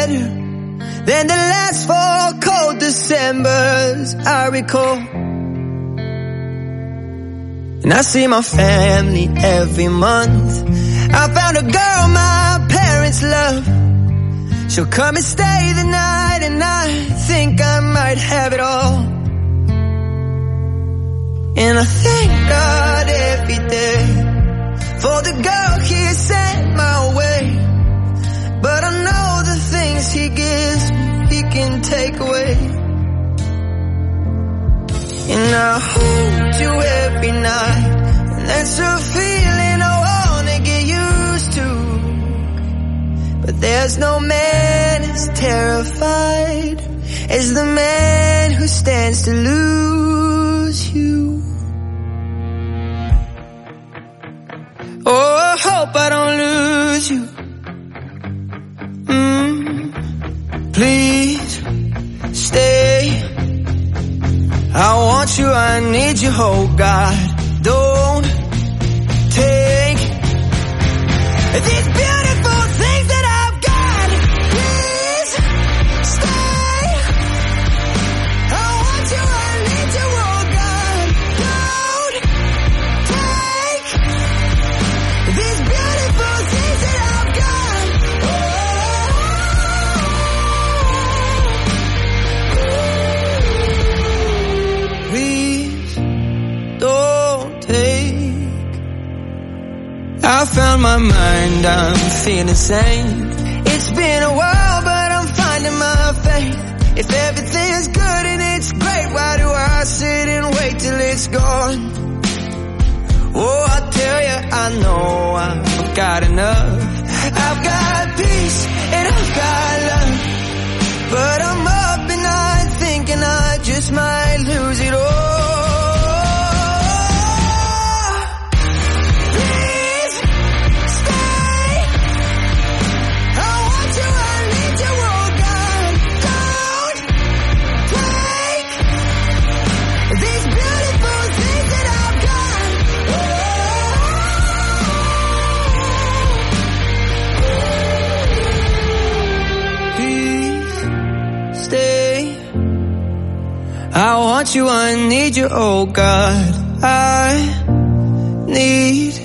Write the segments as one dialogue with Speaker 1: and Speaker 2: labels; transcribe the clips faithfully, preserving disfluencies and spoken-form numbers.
Speaker 1: better than the last four cold Decembers I recall. And I see my family every month. I found a girl my parents love. She'll come and stay the night, and I think I might have it all. And I thank God every day for the girl He sent my way. But I know the things He gives me, He can take away. And I hold you every night, and that's a feeling I wanna get used to. But there's no man as terrified as the man who stands to lose you. Oh, I hope I don't lose you. Mm, please stay. I want you, I need you, oh God. Don't take these beautiful things that I've got. Please stay. I want you, I need you, oh God. Don't take these beautiful things that I've got. Oh. Please don't take. I found my mind, I'm feeling sane. It's been a while, but I'm finding my faith. If everything's good and it's great, why do I sit and wait till it's gone? Oh, I tell you, I know I've got enough. I've got peace and I've got love. But I'm up at night thinking I just might lose it all. I want you, I need you, oh God. I need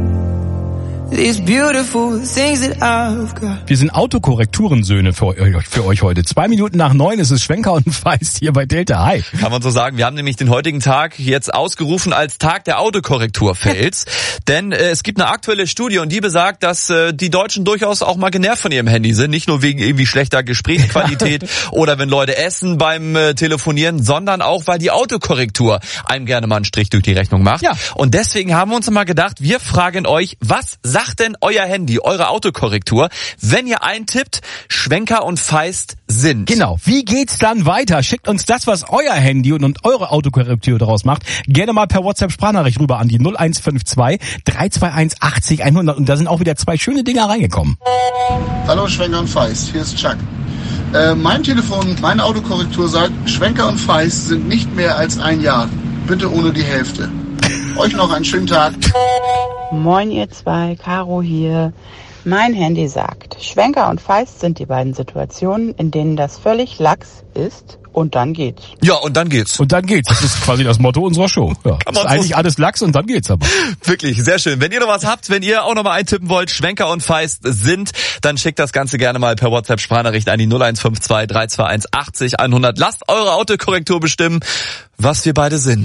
Speaker 1: these beautiful things that I've got.
Speaker 2: Wir sind Autokorrekturensöhne für euch, für euch heute. Zwei Minuten nach neun ist es Schwenker und Feist hier bei Delta. Hi.
Speaker 3: Kann man so sagen. Wir haben nämlich den heutigen Tag jetzt ausgerufen als Tag der Autokorrekturfails. Denn äh, es gibt eine aktuelle Studie und die besagt, dass äh, die Deutschen durchaus auch mal genervt von ihrem Handy sind. Nicht nur wegen irgendwie schlechter Gesprächsqualität oder wenn Leute essen beim äh, Telefonieren, sondern auch, weil die Autokorrektur einem gerne mal einen Strich durch die Rechnung macht. Ja. Und deswegen haben wir uns mal gedacht, wir fragen euch, was sagt denn euer Handy, eure Autokorrektur, wenn ihr eintippt, Schwenker und Feist sind?
Speaker 2: Genau. Wie geht's dann weiter? Schickt uns das, was euer Handy und, und eure Autokorrektur daraus macht, gerne mal per WhatsApp-Sprachnachricht rüber an die null eins fünf zwei drei zwei eins achtzig hundert. Und da sind auch wieder zwei schöne Dinger reingekommen.
Speaker 4: Hallo Schwenker und Feist, hier ist Chuck. Äh, mein Telefon, meine Autokorrektur sagt, Schwenker und Feist sind nicht mehr als ein Jahr. Bitte ohne die Hälfte. Euch noch einen schönen Tag.
Speaker 5: Moin ihr zwei, Caro hier. Mein Handy sagt, Schwenker und Feist sind die beiden Situationen, in denen das völlig lax ist und dann geht's.
Speaker 3: Ja, und dann geht's.
Speaker 2: Und dann geht's. Das ist quasi das Motto unserer Show. Ja,
Speaker 3: Kann
Speaker 2: ist
Speaker 3: man
Speaker 2: eigentlich
Speaker 3: so
Speaker 2: alles lax und dann geht's aber.
Speaker 3: Wirklich, sehr schön. Wenn ihr noch was habt, wenn ihr auch noch mal eintippen wollt, Schwenker und Feist sind, dann schickt das Ganze gerne mal per WhatsApp-Sprachnachricht an die null eins fünf zwei drei zwei eins achtzig hundert. Lasst eure Autokorrektur bestimmen, was wir beide sind.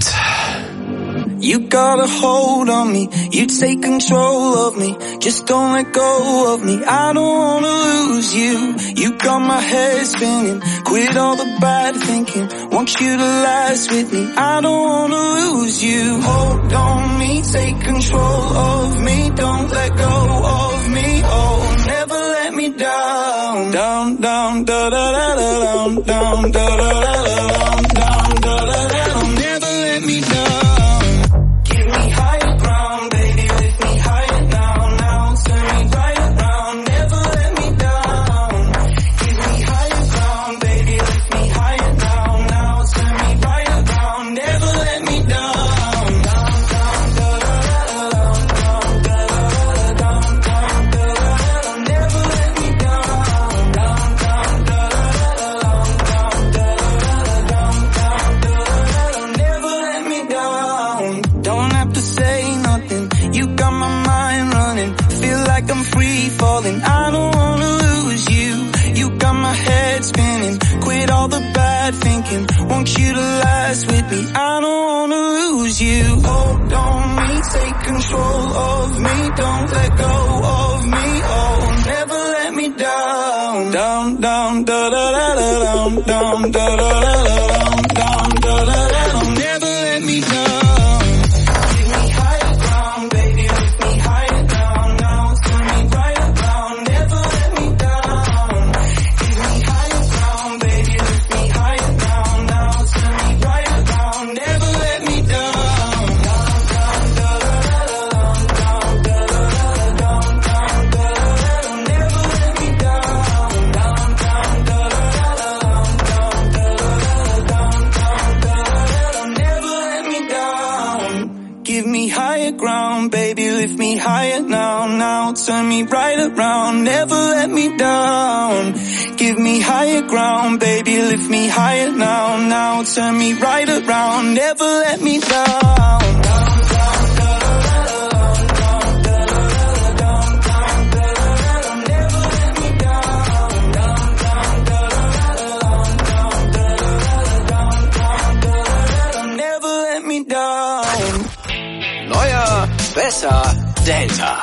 Speaker 1: You got a hold on me, you take control of me, just don't let go of me, I don't wanna lose you. You got my head spinning, quit all the bad thinking, want you to last with me, I don't wanna lose you. Hold on me, take control of me, don't let go of me, oh, never let me down. Down, down, da da da da down, down, da da da da down, down, da da da da, never let me down. night thinking, want you to last with me. I don't wanna lose you. Hold on me, take control of me, don't let go of me. Oh, never let me down. Down, down, da da da da, down, down, da da da da, down, da da da da. Never let me down. Lift me higher now, now turn me right around, never let me down. Give me higher ground, baby, lift me higher now, now turn me right around, never let me down.
Speaker 6: Neuer, besser, Delta.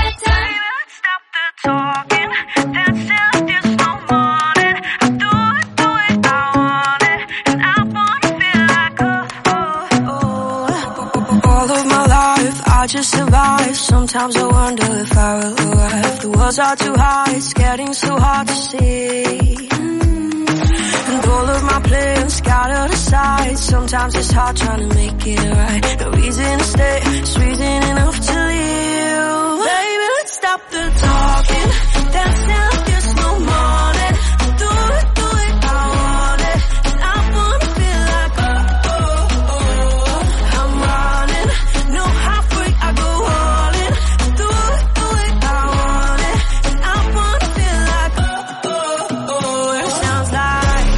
Speaker 7: All of my life, I just survive. Sometimes I wonder if I will arrive. The walls are too high, it's getting so hard to see. And all of my plans scattered aside. Sometimes it's hard trying to make it right. No reason to stay, it's reason enough to leave. Baby, let's stop the talking. Dance till there's no morning. Do it, do it, I want it. And I wanna feel like oh, oh, oh. I'm running, no halfway, I go all in. Do it, do it, I want it. And I wanna feel like oh, oh, oh. It sounds like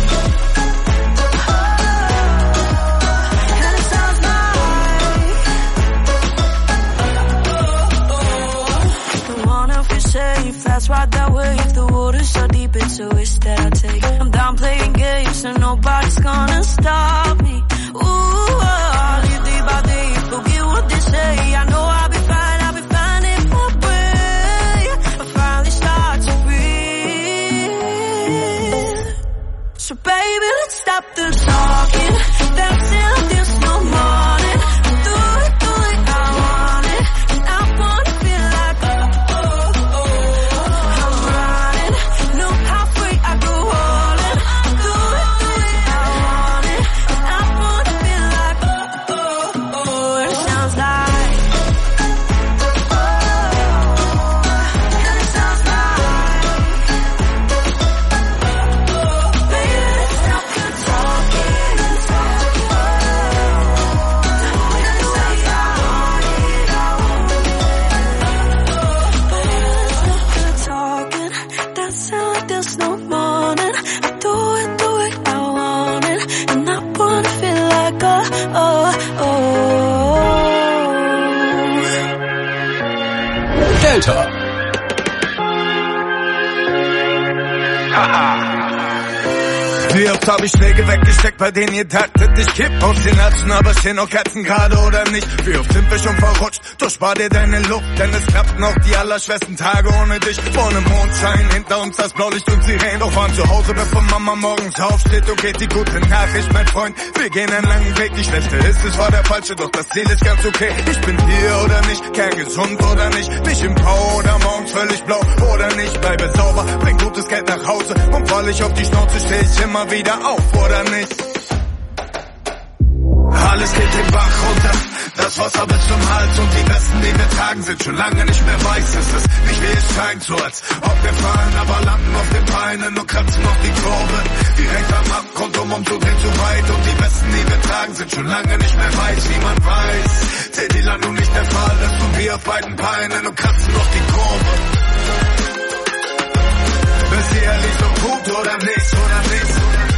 Speaker 7: that's right that way. If the water's so deep, it's a risk that I take. I'm down playing games, and nobody's gonna stop me. Ooh, I'll live day by day, forget what they say. I know I'll be fine, I'll be fine if I pray. I finally start to breathe. So baby, let's stop the talking. Dance till there's no morning. Do it, do it, I want it. And I wanna feel like oh, oh, oh.
Speaker 6: Delta.
Speaker 8: Wie oft hab ich Schläge weggesteckt, bei denen ihr taktet, ich kipp aus den Herzen, aber stehen noch Kerzen gerade oder nicht? Wie oft sind wir schon verrutscht, doch spar dir deine Luft, denn es klappt noch die allerschwersten Tage ohne dich. Vorne Mondschein, hinter uns das Blaulicht und Sirenen, doch waren zu Hause, bevor Mama morgens aufsteht. Okay, die gute Nachricht, mein Freund, wir gehen einen langen Weg, die schlechte ist, es war der falsche, doch das Ziel ist ganz okay. Ich bin hier oder nicht, kerngesund oder nicht, nicht im Grau oder morgens völlig blau oder nicht, bleibe sauber, bring gutes Geld nach Hause und fall ich auf die Schnauze, steh ich immer wieder auf, oder nicht? Alles geht den Bach runter, das Wasser bis zum Hals und die Westen, die wir tragen, sind schon lange nicht mehr weiß. Es ist nicht wie es scheint, so als ob wir fallen, aber landen auf den Beinen und kratzen auf die Kurve. Direkt am Abgrund, um umzudrehen zu weit und die Westen, die wir tragen, sind schon lange nicht mehr weiß. Niemand weiß, zählt die Landung nicht der Fall ist und wir auf beiden Beinen und kratzen auf die Kurve. Ist sie ehrlich so gut oder nicht, oder nicht, oder nicht?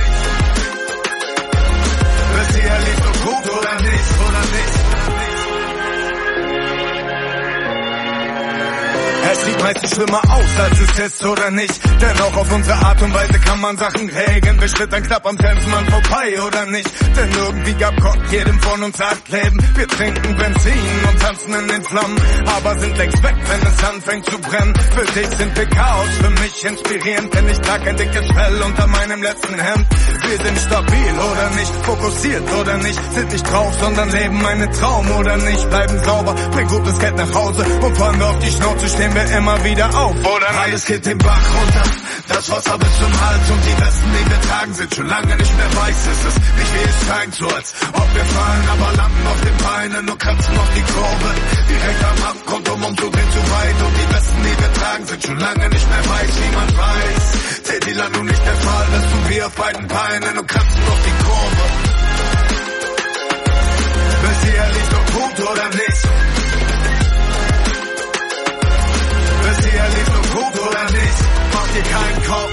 Speaker 8: Ist sie ehrlich so gut oder nicht, oder nicht? Es liegt meistens schlimmer aus, als es ist oder nicht. Denn auch auf unsere Art und Weise kann man Sachen regeln. Wir schlittern knapp am Sensenmann vorbei oder nicht. Denn irgendwie gab Gott jedem von uns Art Leben. Wir trinken Benzin und tanzen in den Flammen, aber sind längst weg, wenn es anfängt zu brennen. Für dich sind wir Chaos, für mich inspirierend, denn ich trag ein dickes Fell unter meinem letzten Hemd. Wir sind stabil oder nicht, fokussiert oder nicht, sind nicht drauf, sondern leben einen Traum oder nicht. Bleiben sauber, bring gutes Geld nach Hause und fallen wir auf die Schnauze, stehen wir immer wieder auf, oder nicht? Alles geht den Bach runter, das Wasser bis zum Hals und die Westen, die wir tragen, sind schon lange nicht mehr weiß. Es ist nicht wie es scheint, so als ob wir fallen, aber landen auf den Beinen, nur kratzen auf die Kurve. Direkt am Abgrund, um umzudrehen zu weit und die Westen, die wir tragen, sind schon lange nicht mehr weiß, wie man weiß. Zählt die Landung nicht der Fall, das tun wir auf beiden Beinen und kratzen auf die Kurve. Bis hierher liegt doch gut, oder nicht? Bis hierher liegt doch gut, oder nicht? Mach dir keinen Kopf.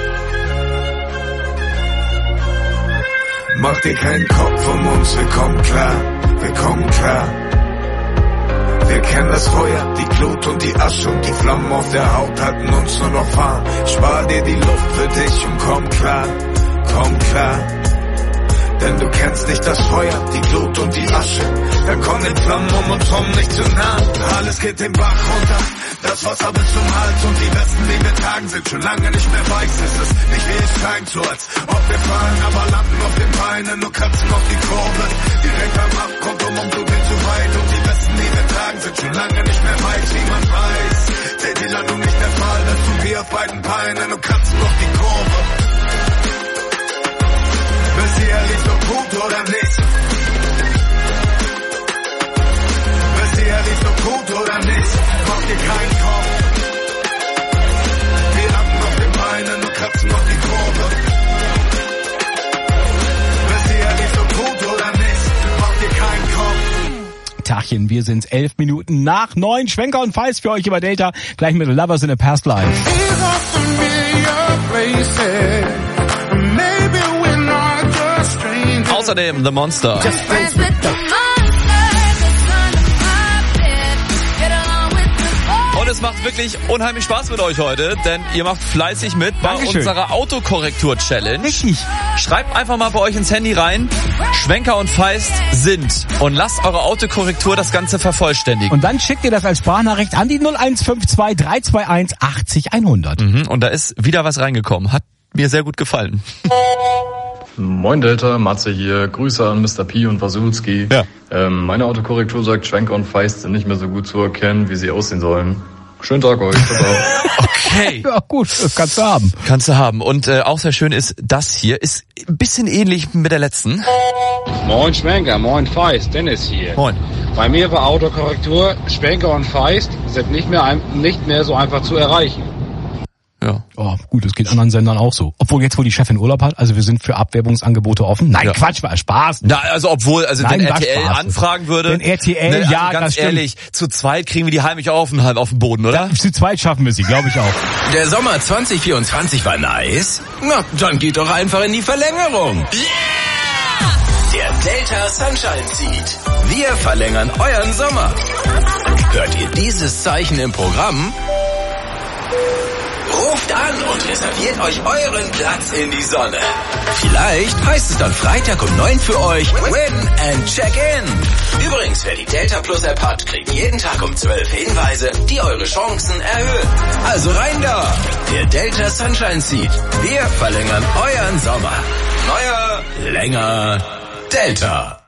Speaker 8: Mach dir keinen Kopf um uns, wir kommen klar, wir kommen klar. Wir kennen das Feuer, die Glut und die Asche und die Flammen auf der Haut halten uns nur noch warm. Ich spar dir die Luft für dich und komm klar, komm klar. Denn du kennst nicht das Feuer, die Glut und die Asche. Da kommen die Flammen um uns rum nicht zu nah. Alles geht den Bach runter, das Wasser bis zum Hals und die Westen, die wir tragen, sind schon lange nicht mehr weiß. Es ist nicht wie es scheint, so als ob wir fallen, aber landen auf den Beinen, nur kratzen auf die Kurve. Direkt am Abgrund, um umzudrehen zu weit und die Westen, die wir tragen, sind schon lange nicht mehr weiß, wie man weiß. Zählt die Landung nicht der Fall, das tun wir auf beiden Beinen und kratzen auf die Kurve. Bis hierher liegt doch gut, oder nicht? Bis hierher liegt doch gut, oder nicht? Mach dir keinen Kopf. Wir landen auf den Beinen und kratzen auf die Kurve. Bis hierher liegt doch gut, oder nicht? Mach dir keinen Kopf.
Speaker 2: Tachchen, wir sind's elf Minuten nach neun. Schwenker und Feist für euch über Delta. Gleich mit Lovers in a Past Life.
Speaker 3: Außerdem The Monster. Und es macht wirklich unheimlich Spaß mit euch heute, denn ihr macht fleißig mit bei
Speaker 2: Dankeschön.
Speaker 3: unserer Autokorrektur-Challenge.
Speaker 2: Richtig.
Speaker 3: Schreibt einfach mal bei euch ins Handy rein, Schwenker und Feist sind, und lasst eure Autokorrektur das Ganze vervollständigen.
Speaker 2: Und dann schickt ihr das als Sprachnachricht an die null eins fünf zwei drei zwei eins achtzig hundert.
Speaker 3: Mhm, und da ist wieder was reingekommen. Hat mir sehr gut gefallen.
Speaker 9: Moin Delta, Matze hier. Grüße an Mister P und Wasulski.
Speaker 3: Ja.
Speaker 9: Ähm, meine Autokorrektur sagt, Schwenker und Feist sind nicht mehr so gut zu erkennen, wie sie aussehen sollen. Schönen Tag euch.
Speaker 3: Okay.
Speaker 2: Ja gut, das kannst du haben.
Speaker 3: Kannst du haben. Und äh, auch sehr schön ist, das hier ist ein bisschen ähnlich mit der letzten.
Speaker 10: Moin Schwenker, moin Feist, Dennis hier.
Speaker 3: Moin.
Speaker 10: Bei mir war Autokorrektur, Schwenker und Feist sind nicht mehr, ein, nicht mehr so einfach zu erreichen.
Speaker 3: Ja.
Speaker 2: Oh, gut, das geht anderen Sendern auch so. Obwohl jetzt, wo die Chefin Urlaub hat, also wir sind für Abwerbungsangebote offen. Nein,
Speaker 3: Ja.
Speaker 2: Quatsch, war Spaß.
Speaker 3: Na, also obwohl, also
Speaker 2: Nein,
Speaker 3: wenn
Speaker 2: war
Speaker 3: R T L
Speaker 2: Spaß.
Speaker 3: anfragen würde.
Speaker 2: Wenn R T L,
Speaker 3: ne, also
Speaker 2: ja,
Speaker 3: ganz
Speaker 2: das stimmt.
Speaker 3: ehrlich, zu zweit kriegen wir die heimlich auf den, auf den Boden, oder?
Speaker 2: Ja, zu zweit schaffen wir sie, glaube ich auch.
Speaker 6: Der Sommer zwanzig vierundzwanzig war nice? Na, dann geht doch einfach in die Verlängerung. Yeah! Der Delta Sunshine Seat. Wir verlängern euren Sommer. Hört ihr dieses Zeichen im Programm? Ruft an und reserviert euch euren Platz in die Sonne. Vielleicht heißt es dann Freitag um neun für euch Win and Check In. Übrigens, wer die Delta Plus App hat, kriegt jeden Tag um zwölf Hinweise, die eure Chancen erhöhen. Also rein da! Der Delta Sunshine Seat. Wir verlängern euren Sommer. Neuer, länger, Delta.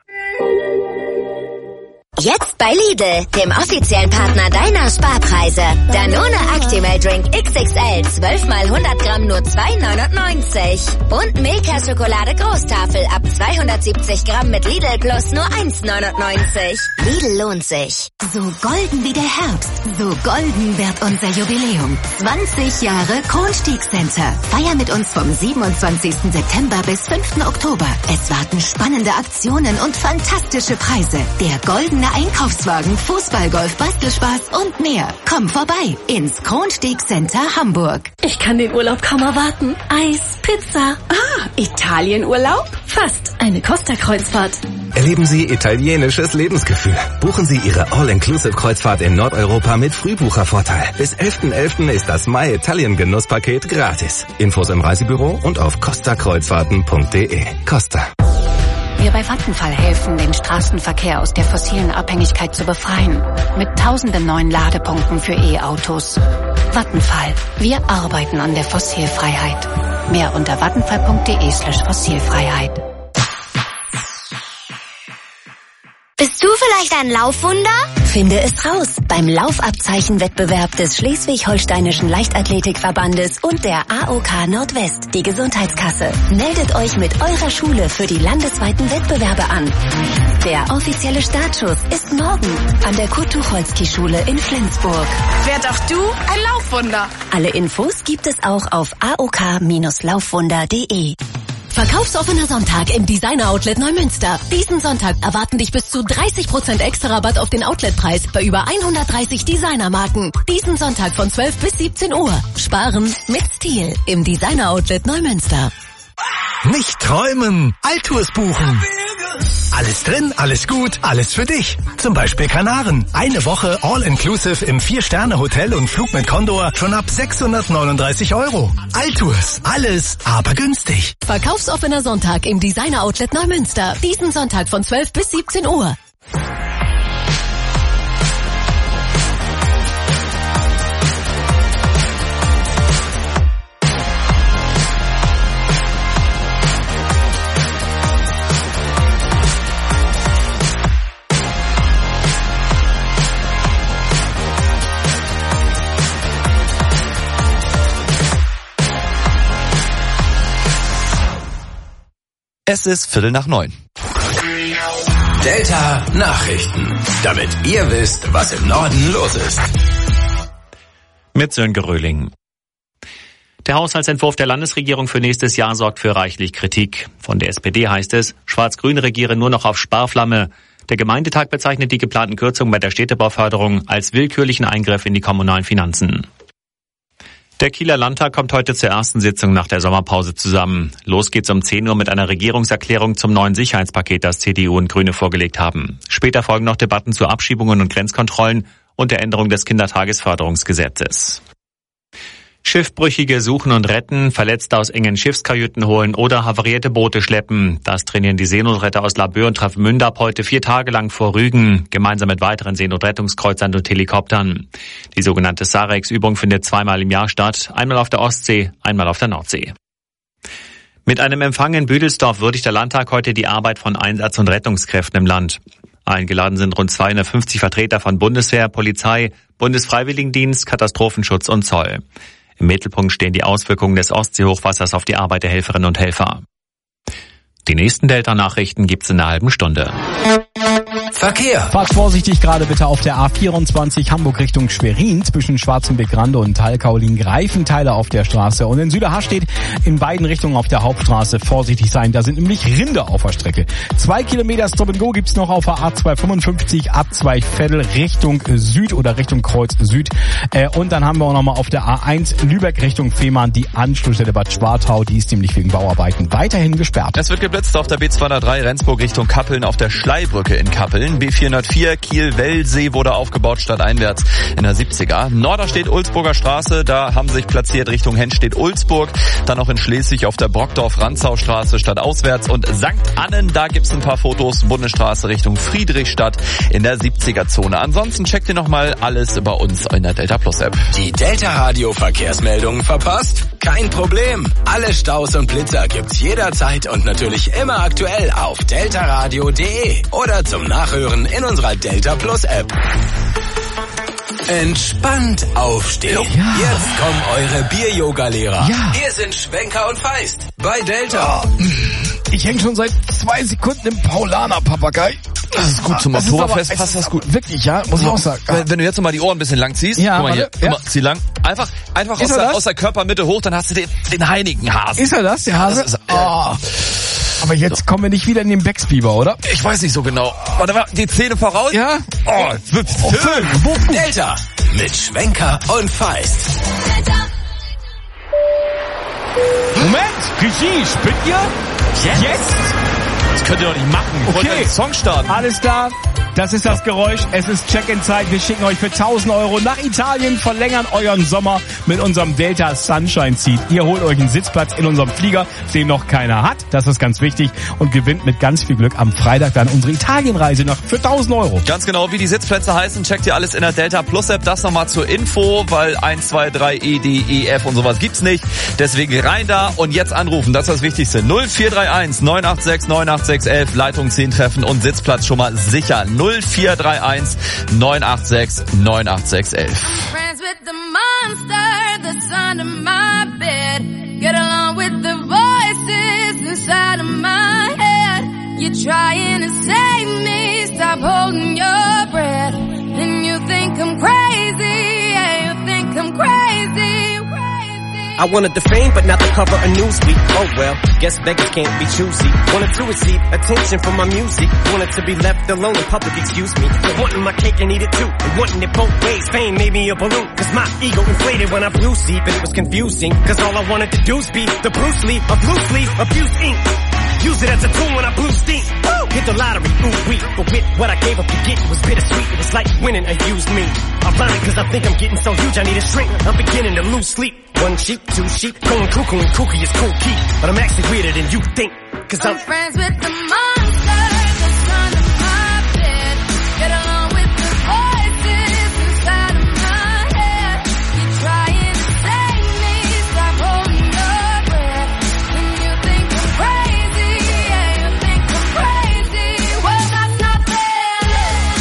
Speaker 11: Jetzt bei Lidl, dem offiziellen Partner deiner Sparpreise. Danone Actimel Drink X X L, zwölf mal hundert Gramm, nur zwei neunundneunzig. Und Milka Schokolade Großtafel ab zweihundertsiebzig Gramm mit Lidl Plus nur eins neunundneunzig. Lidl lohnt sich.
Speaker 12: So golden wie der Herbst, so golden wird unser Jubiläum. zwanzig Jahre Kronstieg Center. Feier mit uns vom siebenundzwanzigsten September bis fünften Oktober. Es warten spannende Aktionen und fantastische Preise. Der goldene Einkaufswagen, Fußballgolf, Bastelspaß und mehr. Komm vorbei ins Kronstieg Center Hamburg.
Speaker 13: Ich kann den Urlaub kaum erwarten. Eis, Pizza. Ah, Italienurlaub? Fast eine Costa-Kreuzfahrt.
Speaker 14: Erleben Sie italienisches Lebensgefühl. Buchen Sie Ihre All-Inclusive-Kreuzfahrt in Nordeuropa mit Frühbuchervorteil. Bis elften elften ist das My Italian Genusspaket gratis. Infos im Reisebüro und auf costa kreuzfahrten punkt de. Costa.
Speaker 12: Wir bei Vattenfall helfen, den Straßenverkehr aus der fossilen Abhängigkeit zu befreien. Mit tausenden neuen Ladepunkten für E-Autos. Vattenfall. Wir arbeiten an der Fossilfreiheit. Mehr unter vattenfall punkt de slash Fossilfreiheit.
Speaker 11: Bist du vielleicht ein Laufwunder? Finde es raus beim Laufabzeichenwettbewerb des Schleswig-Holsteinischen Leichtathletikverbandes und der A O K Nordwest, die Gesundheitskasse. Meldet euch mit eurer Schule für die landesweiten Wettbewerbe an. Der offizielle Startschuss ist morgen an der Kurt-Tucholsky-Schule in Flensburg.
Speaker 15: Werd auch du ein Laufwunder.
Speaker 11: Alle Infos gibt es auch auf a o k Laufwunder punkt de.
Speaker 13: Verkaufsoffener Sonntag im Designer-Outlet Neumünster. Diesen Sonntag erwarten dich bis zu dreißig Prozent extra Rabatt auf den Outletpreis bei über hundertdreißig Designermarken. Diesen Sonntag von zwölf bis siebzehn Uhr. Sparen mit Stil im Designer-Outlet Neumünster.
Speaker 16: Nicht träumen, Altours buchen. Alles drin, alles gut, alles für dich. Zum Beispiel Kanaren. Eine Woche All-Inclusive im vier-Sterne-Hotel und Flug mit Condor schon ab sechshundertneununddreißig Euro. Altours, alles, aber günstig.
Speaker 13: Verkaufsoffener Sonntag im Designer-Outlet Neumünster. Diesen Sonntag von zwölf bis siebzehn Uhr.
Speaker 3: Es ist Viertel nach neun.
Speaker 6: Delta Nachrichten. Damit ihr wisst, was im Norden los ist.
Speaker 17: Mit Sönke Röhling. Der Haushaltsentwurf der Landesregierung für nächstes Jahr sorgt für reichlich Kritik. Von der S P D heißt es, Schwarz-Grün regiere nur noch auf Sparflamme. Der Gemeindetag bezeichnet die geplanten Kürzungen bei der Städtebauförderung als willkürlichen Eingriff in die kommunalen Finanzen. Der Kieler Landtag kommt heute zur ersten Sitzung nach der Sommerpause zusammen. Los geht's um zehn Uhr mit einer Regierungserklärung zum neuen Sicherheitspaket, das C D U und Grüne vorgelegt haben. Später folgen noch Debatten zu Abschiebungen und Grenzkontrollen und der Änderung des Kindertagesförderungsgesetzes. Schiffbrüchige suchen und retten, Verletzte aus engen Schiffskajüten holen oder havarierte Boote schleppen. Das trainieren die Seenotretter aus Laboe und Travemünde ab heute vier Tage lang vor Rügen, gemeinsam mit weiteren Seenotrettungskreuzern und Helikoptern. Die sogenannte Sarex-Übung findet zweimal im Jahr statt, einmal auf der Ostsee, einmal auf der Nordsee. Mit einem Empfang in Büdelsdorf würdigt der Landtag heute die Arbeit von Einsatz- und Rettungskräften im Land. Eingeladen sind rund zweihundertfünfzig Vertreter von Bundeswehr, Polizei, Bundesfreiwilligendienst, Katastrophenschutz und Zoll. Im Mittelpunkt stehen die Auswirkungen des Ostseehochwassers auf die Arbeit der Helferinnen und Helfer. Die nächsten Delta-Nachrichten gibt's in einer halben Stunde.
Speaker 6: Verkehr.
Speaker 2: Fahrt vorsichtig gerade bitte auf der A vierundzwanzig Hamburg Richtung Schwerin. Zwischen Schwarzenbeck-Rande und Thalkau liegen Reifenteile auf der Straße. Und in Süderhasch steht in beiden Richtungen auf der Hauptstraße vorsichtig sein. Da sind nämlich Rinde auf der Strecke. Zwei Kilometer Stop and Go gibt's noch auf der A zweihundertfünfundfünfzig ab zwei Veddel Richtung Süd oder Richtung Kreuz Süd. Und dann haben wir auch nochmal auf der A eins Lübeck Richtung Fehmarn die Anschlussstelle Bad Schwartau. Die ist nämlich wegen Bauarbeiten weiterhin gesperrt.
Speaker 3: Es wird geblitzt auf der B zweihundertdrei Rendsburg Richtung Kappeln auf der Schleibrücke in Kappeln. B vierhundertvier Kiel-Wellsee wurde aufgebaut stadteinwärts in der siebziger. Norderstedt-Ulzburger Straße, da haben sich platziert Richtung Hennstedt-Ulzburg. Dann noch in Schleswig auf der Brockdorf-Ranzau-Straße stadtauswärts. Und Sankt Annen, da gibt's ein paar Fotos. Bundesstraße Richtung Friedrichstadt in der siebziger-Zone. Ansonsten checkt ihr nochmal alles bei uns in der Delta Plus App.
Speaker 6: Die Delta Radio Verkehrsmeldungen verpasst? Kein Problem. Alle Staus und Blitzer gibt's jederzeit und natürlich immer aktuell auf deltaradio punkt de oder zum Nachhören in unserer Delta Plus App. Entspannt aufstehen. Ja. Jetzt kommen eure Bier-Yoga-Lehrer.
Speaker 2: Ja.
Speaker 6: Hier sind Schwenker und Feist bei Delta.
Speaker 2: Oh, ich hänge schon seit zwei Sekunden im Paulaner-Papagei.
Speaker 3: Das ist gut zum Motorradfest, passt das gut.
Speaker 2: Wirklich, ja, muss ich auch sagen.
Speaker 3: Wenn, wenn du jetzt nochmal die Ohren ein bisschen lang ziehst,
Speaker 2: ja,
Speaker 3: guck mal hier,
Speaker 2: warte,
Speaker 3: guck
Speaker 2: ja.
Speaker 3: mal, zieh lang. Einfach, einfach aus der, aus der Körpermitte hoch, dann hast du den, den Heinigenhasen.
Speaker 2: Ist er das, der Hase?
Speaker 3: Das ist,
Speaker 2: oh.
Speaker 3: ja.
Speaker 2: Aber jetzt so. Kommen wir nicht wieder in den Becksbiber, oder?
Speaker 3: Ich weiß nicht so genau. Warte mal, die Zähne voraus?
Speaker 2: Ja.
Speaker 3: Oh,
Speaker 2: oh fünf.
Speaker 6: Delta mit Schwenker und Feist.
Speaker 2: Moment, Regie, spinnt ihr?
Speaker 3: Jetzt?
Speaker 2: Jetzt?
Speaker 3: Das könnt ihr doch nicht machen. Ich wollte
Speaker 2: Okay.
Speaker 3: den Song starten.
Speaker 2: Alles klar. Das ist das Geräusch. Es ist Check-in-Zeit. Wir schicken euch für tausend Euro nach Italien, verlängern euren Sommer mit unserem Delta Sunshine Seat. Ihr holt euch einen Sitzplatz in unserem Flieger, den noch keiner hat. Das ist ganz wichtig. Und gewinnt mit ganz viel Glück am Freitag dann unsere Italienreise noch für tausend Euro.
Speaker 3: Ganz genau, wie die Sitzplätze heißen, checkt ihr alles in der Delta Plus App. Das nochmal zur Info, weil eins, zwei, drei, E, D, E, F und sowas gibt's nicht. Deswegen rein da und jetzt anrufen. Das ist das Wichtigste. null vier drei eins neun acht sechs neun acht sechs elf, Leitung zehn treffen und Sitzplatz schon mal sicher. null vier drei eins neun acht sechs neun acht sechs elf.
Speaker 7: Friends with the monster that's under my bed. Get along with the voices inside of my head. You're trying to save me, stop holding your breath. And you think I'm crazy, yeah, you think I'm crazy.
Speaker 18: I wanted the fame, but not the cover of Newsweek. Oh well, guess beggars can't be choosy. Wanted to receive attention from my music. Wanted to be left alone in public, excuse me. So wanting my cake and eat it too. And wanting it both ways. Fame made me a balloon. Cause my ego inflated when I blew sleep. And it was confusing. Cause all I wanted to do was be the Bruce Lee of loose leaf, abuse ink. Use it as a tool when I blew steam. Woo! Hit the lottery, ooh wee. But with what I gave up to get, it was bittersweet. It was like winning a used me. Ironic cause I think I'm getting so huge I need a shrink. I'm beginning to lose sleep. One sheep, two sheep, going cuckoo and kooky is cool key. But I'm actually weirder than you think. Cause I'm,
Speaker 7: I'm friends with the monster that's under my bed. Get along with the voices inside of my head. You're trying to save me, stop holding your breath. And you think I'm crazy, yeah, you think I'm crazy. Well, that's not fair.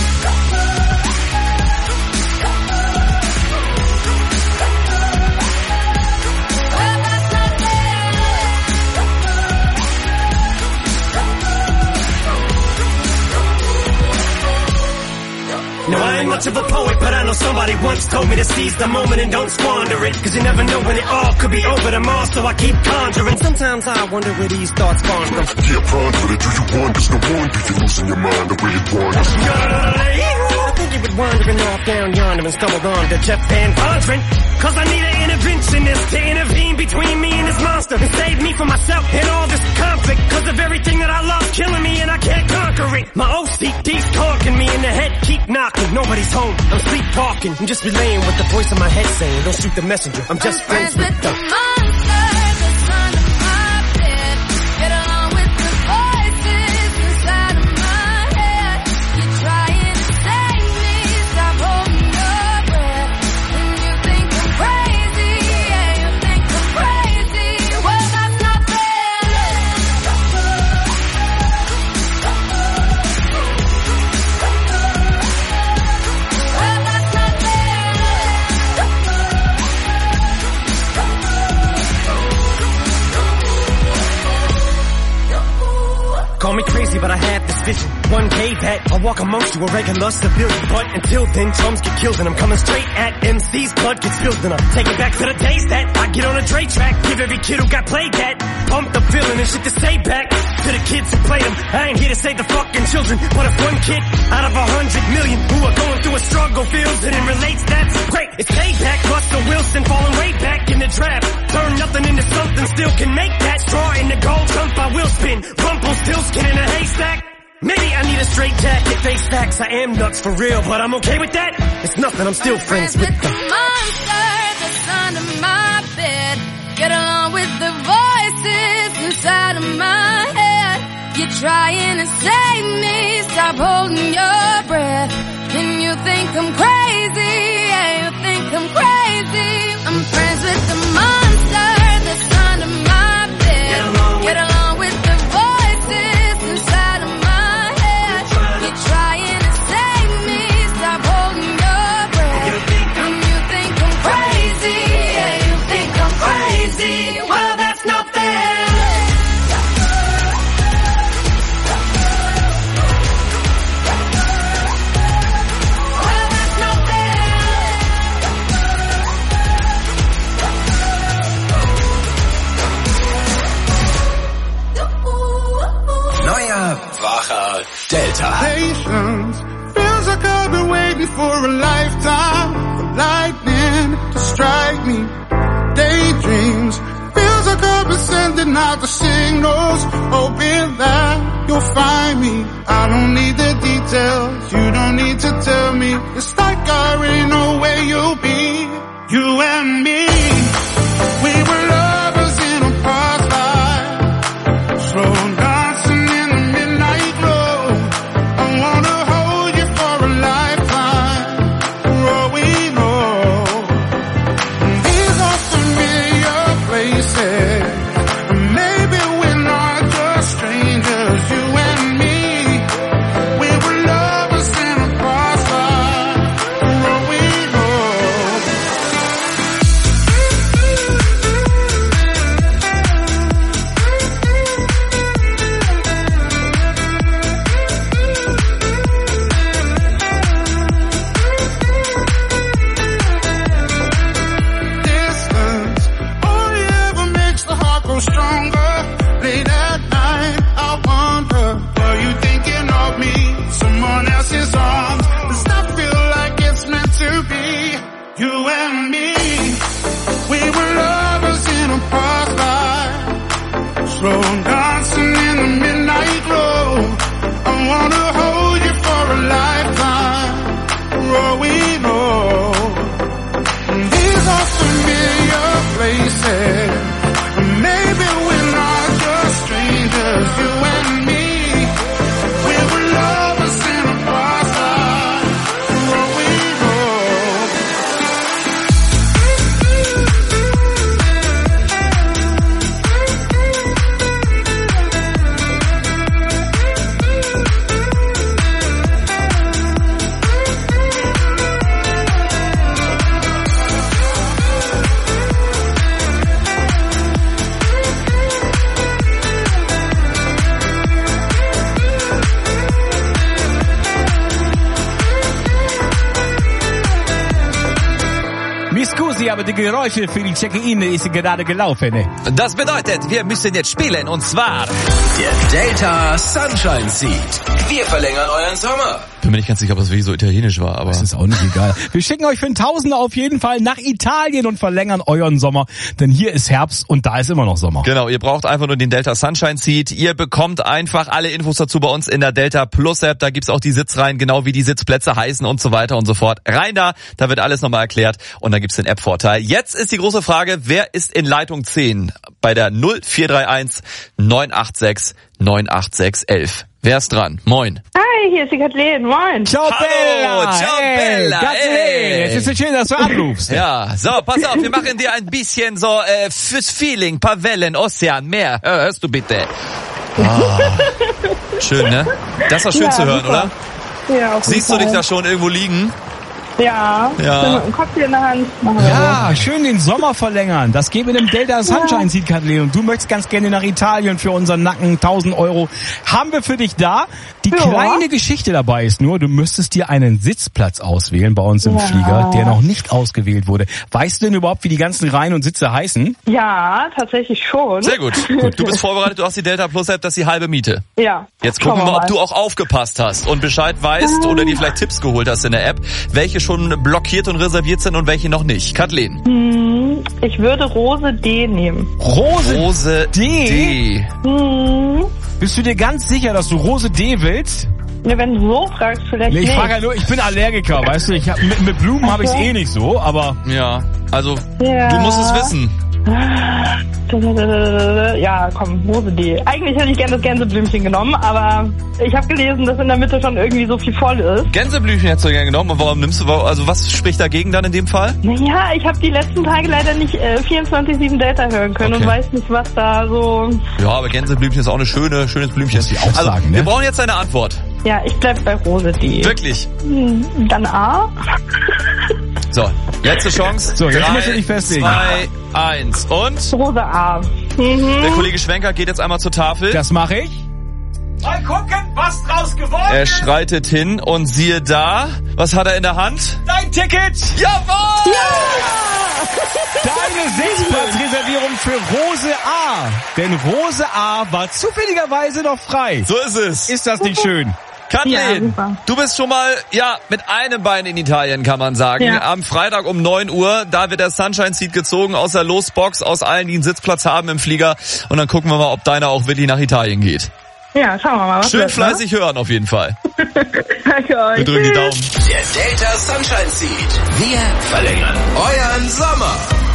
Speaker 7: Well, that's not fair.
Speaker 18: no, I ain't much of a poet, but I know somebody once told me to seize the moment and don't squander it. Cause you never know when it all could be over tomorrow, so I keep conjuring. Sometimes I wonder where these thoughts spawn from.
Speaker 19: Yeah, ponder it. Do you wonder? No wonder you're losing your mind the way it wanders.
Speaker 18: I think you been wandering off down yonder and stumbled on to Jeff Van Vondren. Cause I need an interventionist to intervene between me and this monster and save me from myself and all this conflict. Cause of everything that I love killing me and I can't conquer it. My O C D's talking me in the head, keep knocking. Nobody's home, I'm sleepwalking. I'm just relaying what the voice in my head saying. Don't shoot the messenger, I'm just
Speaker 7: I'm
Speaker 18: friends,
Speaker 7: friends
Speaker 18: with the...
Speaker 7: monster that's under my bed. Get along with the voices inside of my head. You're trying to save me, stop holding your breath. And you think I'm crazy, yeah, you think I'm crazy. Well, that's not fair. Well, that's not fair.
Speaker 18: Call me crazy, but I have this vision. One day that I'll walk amongst you a regular civilian. But until then, chums get killed and I'm coming straight at M C's. Blood gets spilled and I'm taking back to the days that I get on a Dre track. Give every kid who got played that pumped up feeling and shit to say back to the kids who played them. I ain't here to save the fucking children, but if one kid out of a hundred million who are going through a struggle feels it and relates, that's great. It's payback. Russell Wilson falling way back in the draft. Turn nothing into something, still can make that straw in the gold jump. I will spin. Rumpelstiltskin in a haystack. Maybe I need a straight jacket, face facts. I am nuts for real, but I'm okay with that. It's nothing, I'm still friends with the
Speaker 7: monster that's under my bed. Get along with the voices inside of my head. You're trying to save me, stop holding your breath. And you think I'm crazy, yeah, you think I'm crazy. I'm friends with the monster that's under my bed. Get along with, Get along with the voices inside of my head. You're trying to save me, stop holding your breath. And you think I'm crazy, yeah, you think I'm crazy. Well, that's not fair.
Speaker 6: Neuer, wacher Delta.
Speaker 20: Patience feels like I've been waiting for a lifetime for lightning to strike me. Daydreams feels like I've been sending out the signals, hoping that you'll find me. I don't need the details, you don't need to tell me. It's like I already know where you'll be. You and me, we were lovers in a past life, slow dancing in the midnight glow. I wanna hold you for a lifetime, for all we know. These are familiar places, maybe we're not just strangers. You and me, we were lovers in a past life, for all we know. Distance only ever makes the heart grow stronger. Late at night, I wonder, are you thinking of me? Someone else's arms. Does that feel like it's meant to be? You and me, we were lovers in a past life, slow dancing in the midnight glow. I wanna hold you for a lifetime, for all we know. These are familiar places, maybe we're not just strangers. You and me, we were lovers in a past life, for all we know.
Speaker 2: Mi scusi, aber die Geräusche für die Check-in ist gerade gelaufen. Ne?
Speaker 3: Das bedeutet, wir müssen jetzt spielen und zwar
Speaker 6: Der Delta Sunshine Seed. Wir verlängern euren Sommer.
Speaker 3: bin mir nicht ganz sicher, ob das wirklich so italienisch war, aber
Speaker 2: das ist auch nicht egal. Wir schicken euch für einen Tausender auf jeden Fall nach Italien und verlängern euren Sommer, denn hier ist Herbst und da ist immer noch Sommer.
Speaker 3: Genau, ihr braucht einfach nur den Delta Sunshine Seat. Ihr bekommt einfach alle Infos dazu bei uns in der Delta Plus App. Da gibt's auch die Sitzreihen, genau wie die Sitzplätze heißen und so weiter und so fort. Rein da, da wird alles nochmal erklärt und dann gibt's den App-Vorteil. Jetzt ist die große Frage, wer ist in Leitung zehn bei der null vier drei eins neun acht sechs neun acht sechs elf? Wer ist dran? Moin.
Speaker 21: Hi, hier ist die Kathleen. Moin.
Speaker 2: Ciao,
Speaker 3: Hallo,
Speaker 2: Bella.
Speaker 3: ciao,
Speaker 2: Hey,
Speaker 3: Bella.
Speaker 2: Kathleen,
Speaker 3: Hey.
Speaker 2: jetzt ist es schön, dass du anrufst.
Speaker 3: Ja, so, pass auf, wir machen dir ein bisschen so äh, fürs Feeling, paar Wellen, Ozean, Meer. Hör, hörst du bitte? Ah, schön, ne? Das war schön
Speaker 21: Ja,
Speaker 3: zu hören,
Speaker 21: super.
Speaker 3: oder?
Speaker 21: Ja, auf jeden
Speaker 3: Siehst du dich
Speaker 21: Fall.
Speaker 3: da schon irgendwo liegen?
Speaker 21: Ja,
Speaker 3: Ja.
Speaker 21: ich bin mit einem Cocktail in der Hand. Machen wir
Speaker 2: Ja, schön den Sommer verlängern. Das geht mit dem Delta Sunshine Seat, Kathleen. Und du möchtest ganz gerne nach Italien für unseren Nacken. tausend Euro haben wir für dich da. Die
Speaker 21: Ja.
Speaker 2: kleine Geschichte dabei ist nur, du müsstest dir einen Sitzplatz auswählen bei uns im
Speaker 21: Ja.
Speaker 2: Flieger, der noch nicht ausgewählt wurde. Weißt du denn überhaupt, wie die ganzen Reihen und Sitze heißen?
Speaker 21: Ja, tatsächlich schon.
Speaker 3: Sehr gut. Gut, du bist vorbereitet, du hast die Delta Plus App, das ist die halbe Miete.
Speaker 21: Ja.
Speaker 3: Jetzt
Speaker 21: Schauen
Speaker 3: gucken wir,
Speaker 21: wir
Speaker 3: ob
Speaker 21: mal.
Speaker 3: du auch aufgepasst hast und Bescheid weißt oder dir vielleicht Tipps geholt hast in der App, welche schon blockiert und reserviert sind und welche noch nicht. Kathleen.
Speaker 21: Hm, ich würde Rose D nehmen.
Speaker 2: Rose,
Speaker 3: Rose
Speaker 2: D?
Speaker 3: D.
Speaker 21: Hm.
Speaker 2: Bist du dir ganz sicher, dass du Rose D willst?
Speaker 21: Ja, wenn du so fragst, vielleicht
Speaker 2: Nee, ich
Speaker 21: nicht.
Speaker 2: frage ja nur, ich bin Allergiker, weißt du, ich hab, mit, mit Blumen habe ich es
Speaker 21: Ach so.
Speaker 2: eh nicht so, aber...
Speaker 3: Ja, also
Speaker 21: Ja.
Speaker 3: du musst es wissen.
Speaker 21: Ja, komm, Rose D. Eigentlich hätte ich gerne das Gänseblümchen genommen, aber ich habe gelesen, dass in der Mitte schon irgendwie so viel voll ist.
Speaker 3: Gänseblümchen hättest du gerne genommen. Und warum nimmst du, also was spricht dagegen dann in dem Fall?
Speaker 21: Naja, ich habe die letzten Tage leider nicht äh, vierundzwanzig sieben Delta hören können
Speaker 3: Okay.
Speaker 21: und weiß nicht, was da so...
Speaker 3: Ja, aber Gänseblümchen ist auch eine schöne, schönes Blümchen.
Speaker 2: Muss ich auch
Speaker 3: also,
Speaker 2: sagen, ne?
Speaker 3: wir brauchen jetzt eine Antwort.
Speaker 21: Ja, ich bleib bei Rose D.
Speaker 3: Wirklich.
Speaker 21: Hm, Dann A.
Speaker 3: So, letzte Chance.
Speaker 2: So, jetzt
Speaker 3: Drei,
Speaker 2: musst du dich festlegen.
Speaker 3: zwei, eins und...
Speaker 21: Rose A. Mhm.
Speaker 3: Der Kollege Schwenker geht jetzt einmal zur Tafel.
Speaker 2: Das mache ich.
Speaker 1: Mal gucken, was draus geworden
Speaker 3: Er
Speaker 1: ist.
Speaker 3: schreitet hin und siehe da, was hat er in der Hand?
Speaker 1: Dein Ticket.
Speaker 3: Jawohl!
Speaker 2: Deine Sitzplatzreservierung für Rose A. Denn Rose A war zufälligerweise noch frei.
Speaker 3: So ist es.
Speaker 2: Ist das nicht schön?
Speaker 3: Kathleen,
Speaker 21: Ja,
Speaker 3: du bist schon mal, ja, mit einem Bein in Italien, kann man sagen.
Speaker 21: Ja.
Speaker 3: Am Freitag um neun Uhr, da wird der Sunshine Seat gezogen aus der Losbox, aus allen, die einen Sitzplatz haben im Flieger. Und dann gucken wir mal, ob deiner auch wirklich nach Italien geht.
Speaker 21: Ja, schauen wir mal. Was
Speaker 3: Schön
Speaker 21: wird,
Speaker 3: fleißig
Speaker 21: ne?
Speaker 3: hören auf jeden Fall.
Speaker 21: Danke euch.
Speaker 3: Wir drücken die Daumen.
Speaker 6: Der Delta Sunshine Seat. Wir verlängern euren Sommer.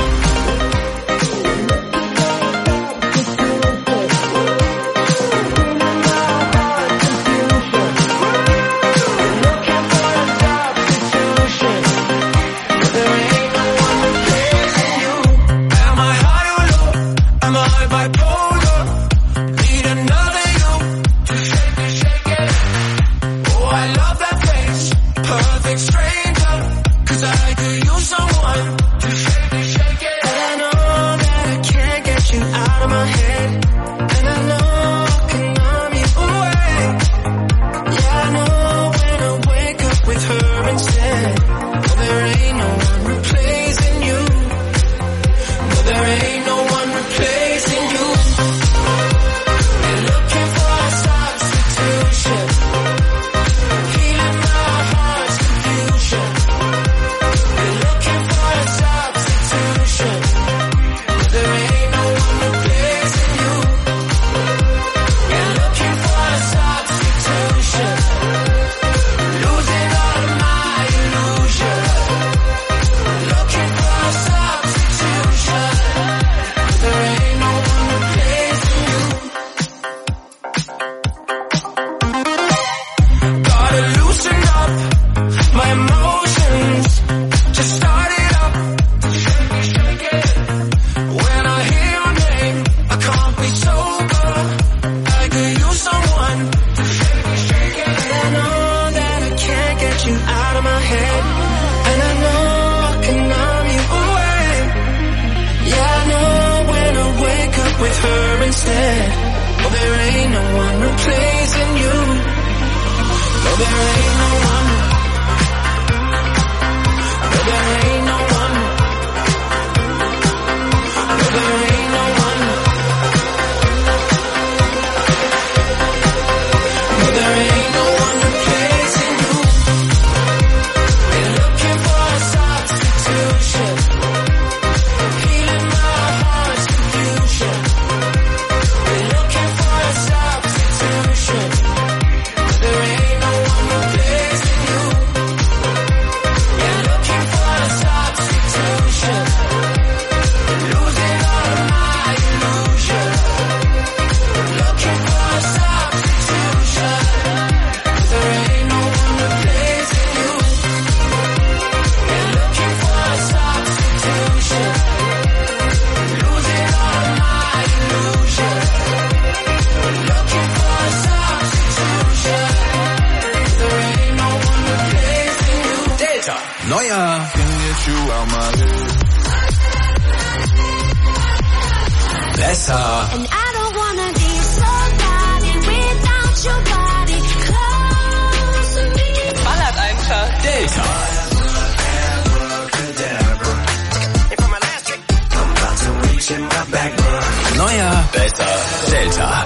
Speaker 6: Neuer, besser, Delta.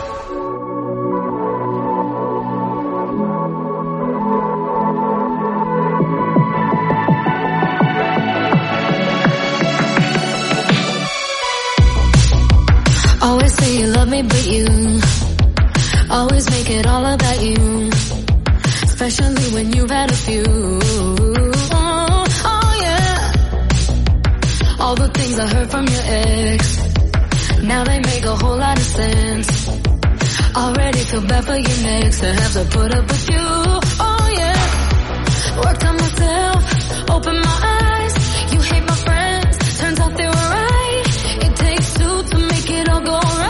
Speaker 4: Always say you love me, but you always make it all about you. Especially when you've had a few. Oh, oh yeah. All the things I heard from your ex, now they make a whole lot of sense. Already feel bad for you next to have to put up with you. Oh yeah. Worked on myself, open my eyes. You hate my friends, turns out they were right. It takes two to make it all go right.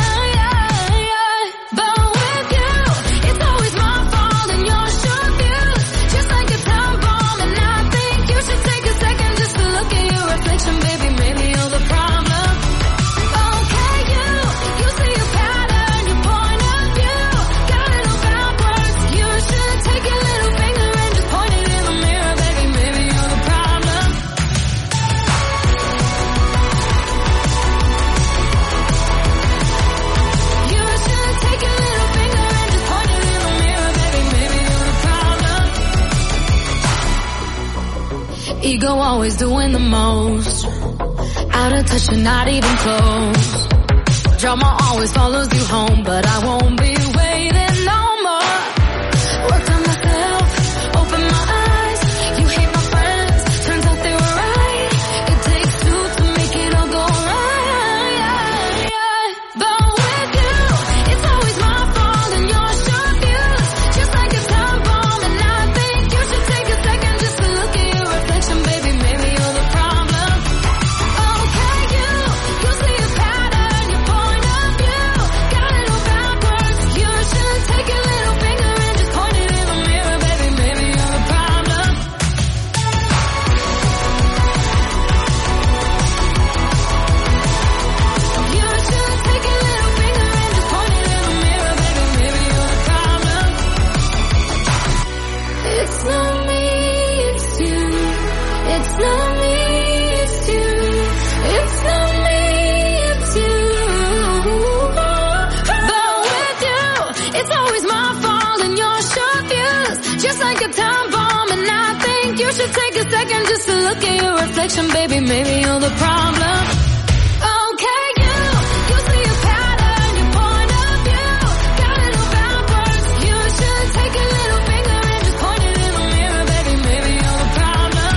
Speaker 4: But with you, it's always my fault and your sure views. Just like a time bomb, and I think you should take a second just to look at your reflection, baby. Maybe you're the problem. Okay, you, you see a pattern, your point of view. Got it all backwards. You should take your little finger and just point it in the mirror, baby. Maybe you're the problem. Ego always doing the most. Out of touch and not even close. Drama always follows you home, but I won't be waiting no more. Worked on myself, open my eyes. You hate my friends, turns out they were right. It takes two to make it all go right. Yeah, yeah. But with you, it's always my fault and you're sure views. Just like a time bomb, and I think you should take a second just to look at your reflection, baby. Maybe you're the problem. Okay, you, you see a pattern, your point of view. Got it all backwards. You should take your little finger and just point it in the mirror, baby. Maybe you're the problem. You should take your little finger and just point it in the mirror, baby. Maybe you're the problem. It's not me, it's you. It's not me, it's you. It's not me, it's you. But with you, it's always my fault and you're sure views. Just like a time bomb, and I think you should take a second just to look at your reflection, baby. Maybe you're the problem. Okay, you, you see a pattern, your point of view. Got it all backwards. You should take a little finger and just point it in the mirror, baby. Maybe you're the problem.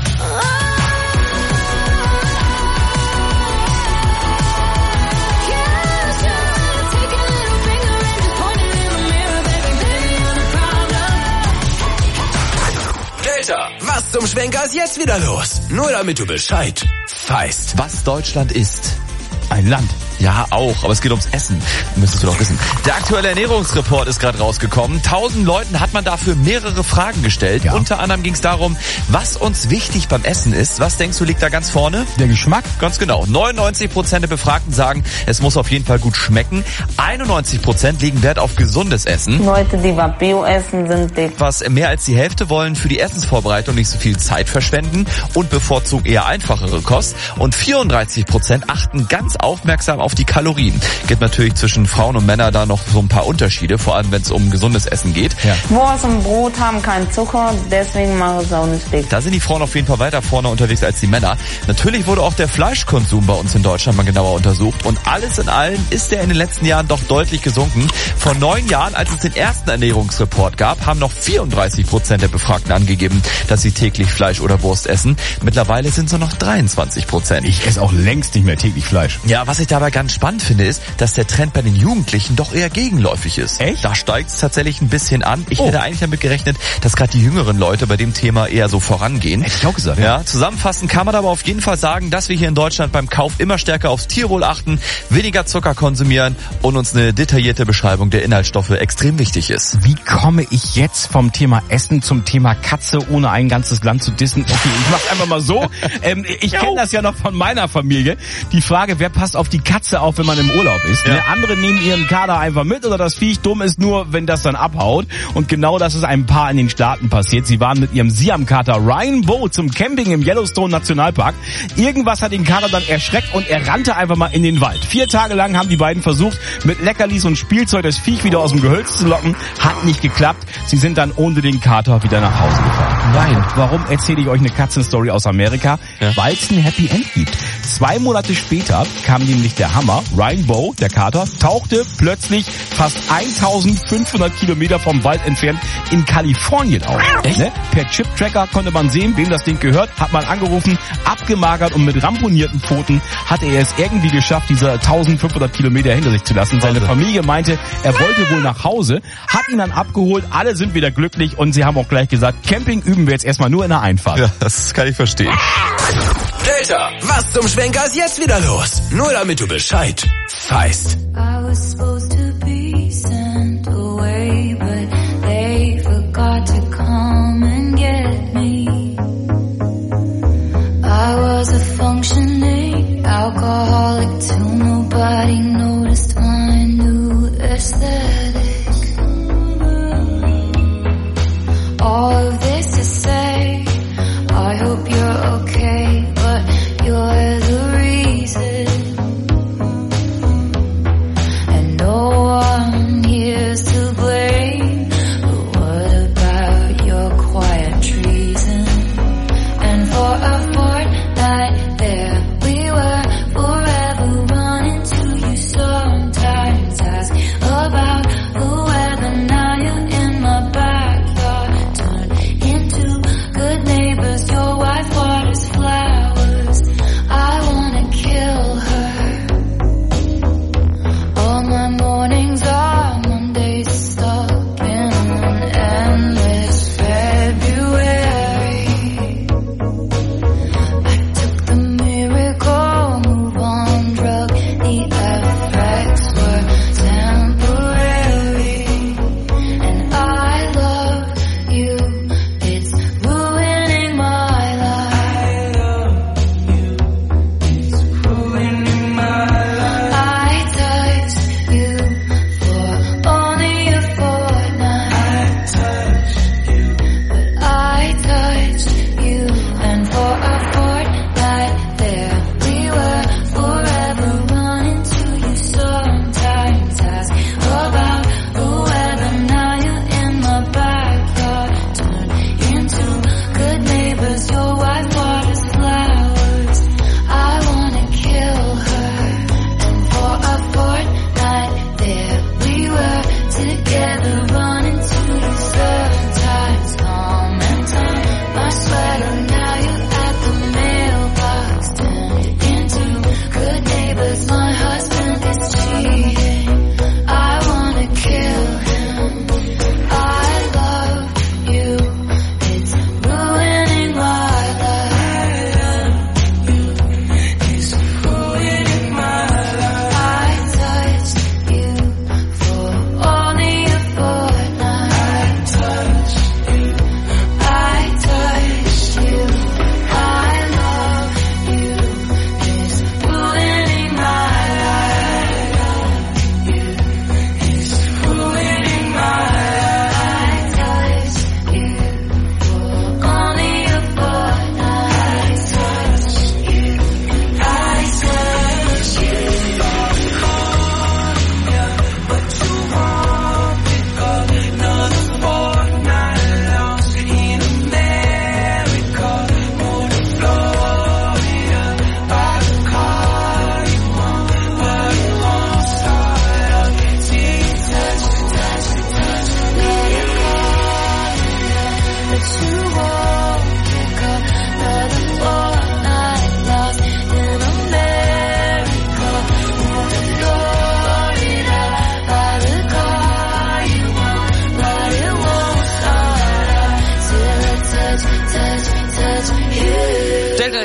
Speaker 6: Delta, was zum Schwenker ist jetzt wieder los? Nur damit du Bescheid weißt.
Speaker 3: Was Deutschland ist.
Speaker 2: Ein Land.
Speaker 3: Ja, auch, aber es geht ums Essen. Müsstest du doch wissen. Der aktuelle Ernährungsreport ist gerade rausgekommen. Tausend Leuten hat man dafür mehrere Fragen gestellt. Ja. Unter anderem ging es darum, was uns wichtig beim Essen ist. Was denkst du, liegt da ganz vorne?
Speaker 2: Der Geschmack.
Speaker 3: Ganz genau. neunundneunzig Prozent der Befragten sagen, es muss auf jeden Fall gut schmecken. einundneunzig Prozent legen Wert auf gesundes Essen.
Speaker 5: Leute, die Bio essen, sind dick.
Speaker 3: Was mehr als die Hälfte wollen für die Essensvorbereitung nicht so viel Zeit verschwenden und bevorzugen eher einfachere Kost. Und vierunddreißig Prozent achten ganz aufmerksam auf die Kalorien. Gibt natürlich zwischen Frauen und Männern da noch so ein paar Unterschiede, vor allem wenn es um gesundes Essen geht.
Speaker 5: Ja. Wurst und Brot haben keinen Zucker, deswegen mache ich es auch nicht dick.
Speaker 3: Da sind die Frauen auf jeden Fall weiter vorne unterwegs als die Männer. Natürlich wurde auch der Fleischkonsum bei uns in Deutschland mal genauer untersucht und alles in allem ist der in den letzten Jahren doch deutlich gesunken. Vor neun Jahren, als es den ersten Ernährungsreport gab, haben noch vierunddreißig Prozent der Befragten angegeben, dass sie täglich Fleisch oder Wurst essen. Mittlerweile sind es nur noch dreiundzwanzig Prozent.
Speaker 2: Ich esse auch längst nicht mehr täglich Fleisch.
Speaker 3: Ja, was ich dabei ganz spannend finde, ist, dass der Trend bei den Jugendlichen doch eher gegenläufig ist.
Speaker 2: Echt?
Speaker 3: Da steigt es tatsächlich ein bisschen an. Ich
Speaker 2: oh.
Speaker 3: hätte eigentlich damit gerechnet, dass gerade die jüngeren Leute bei dem Thema eher so vorangehen.
Speaker 2: Hätte ich auch gesagt,
Speaker 3: ja. ja. Zusammenfassend kann man aber auf jeden Fall sagen, dass wir hier in Deutschland beim Kauf immer stärker aufs Tierwohl achten, weniger Zucker konsumieren und uns eine detaillierte Beschreibung der Inhaltsstoffe extrem wichtig ist.
Speaker 2: Wie komme ich jetzt vom Thema Essen zum Thema Katze, ohne ein ganzes Land zu dissen? Okay, ich mach's einfach mal so. ähm, ich kenne das ja noch von meiner Familie. Die Frage, wer passt auf die Katze auf, wenn man im Urlaub ist? Ja. Ne? Andere nehmen ihren Kader einfach mit oder das Viech. Dumm ist nur, wenn das dann abhaut. Und genau das ist einem Paar in den Staaten passiert. Sie waren mit ihrem Siam-Kater Rainbow zum Camping im Yellowstone Nationalpark. Irgendwas hat den Kater dann erschreckt und er rannte einfach mal in den Wald. Vier Tage lang haben die beiden versucht, mit Leckerlis und Spielzeug das Viech wieder aus dem Gehölz zu locken. Hat nicht geklappt. Sie sind dann ohne den Kater wieder nach Hause gefahren. Nein, warum erzähle ich euch eine Katzenstory aus Amerika? Ja. Weil es ein Happy End gibt. Zwei Monate später kam nämlich der Hammer. Rainbow, der Kater, tauchte plötzlich fast eintausendfünfhundert Kilometer vom Wald entfernt in Kalifornien auf. Ne? Per Chip-Tracker konnte man sehen, wem das Ding gehört, hat man angerufen, abgemagert und mit ramponierten Pfoten hatte er es irgendwie geschafft, diese eintausendfünfhundert Kilometer hinter sich zu lassen. Seine Familie meinte, er wollte wohl nach Hause, hat ihn dann abgeholt, alle sind wieder glücklich und sie haben auch gleich gesagt, Camping üben wir jetzt erstmal nur in der Einfahrt.
Speaker 3: Ja, das kann ich verstehen.
Speaker 6: Delta, was zum Schwenker ist jetzt wieder los? Nur damit du Bescheid weißt.
Speaker 4: I was supposed to be sent away, but they forgot to come and get me. I was a functioning alcoholic till nobody noticed my new aesthetic. All of this to say, I hope you're okay, but you're the reason. And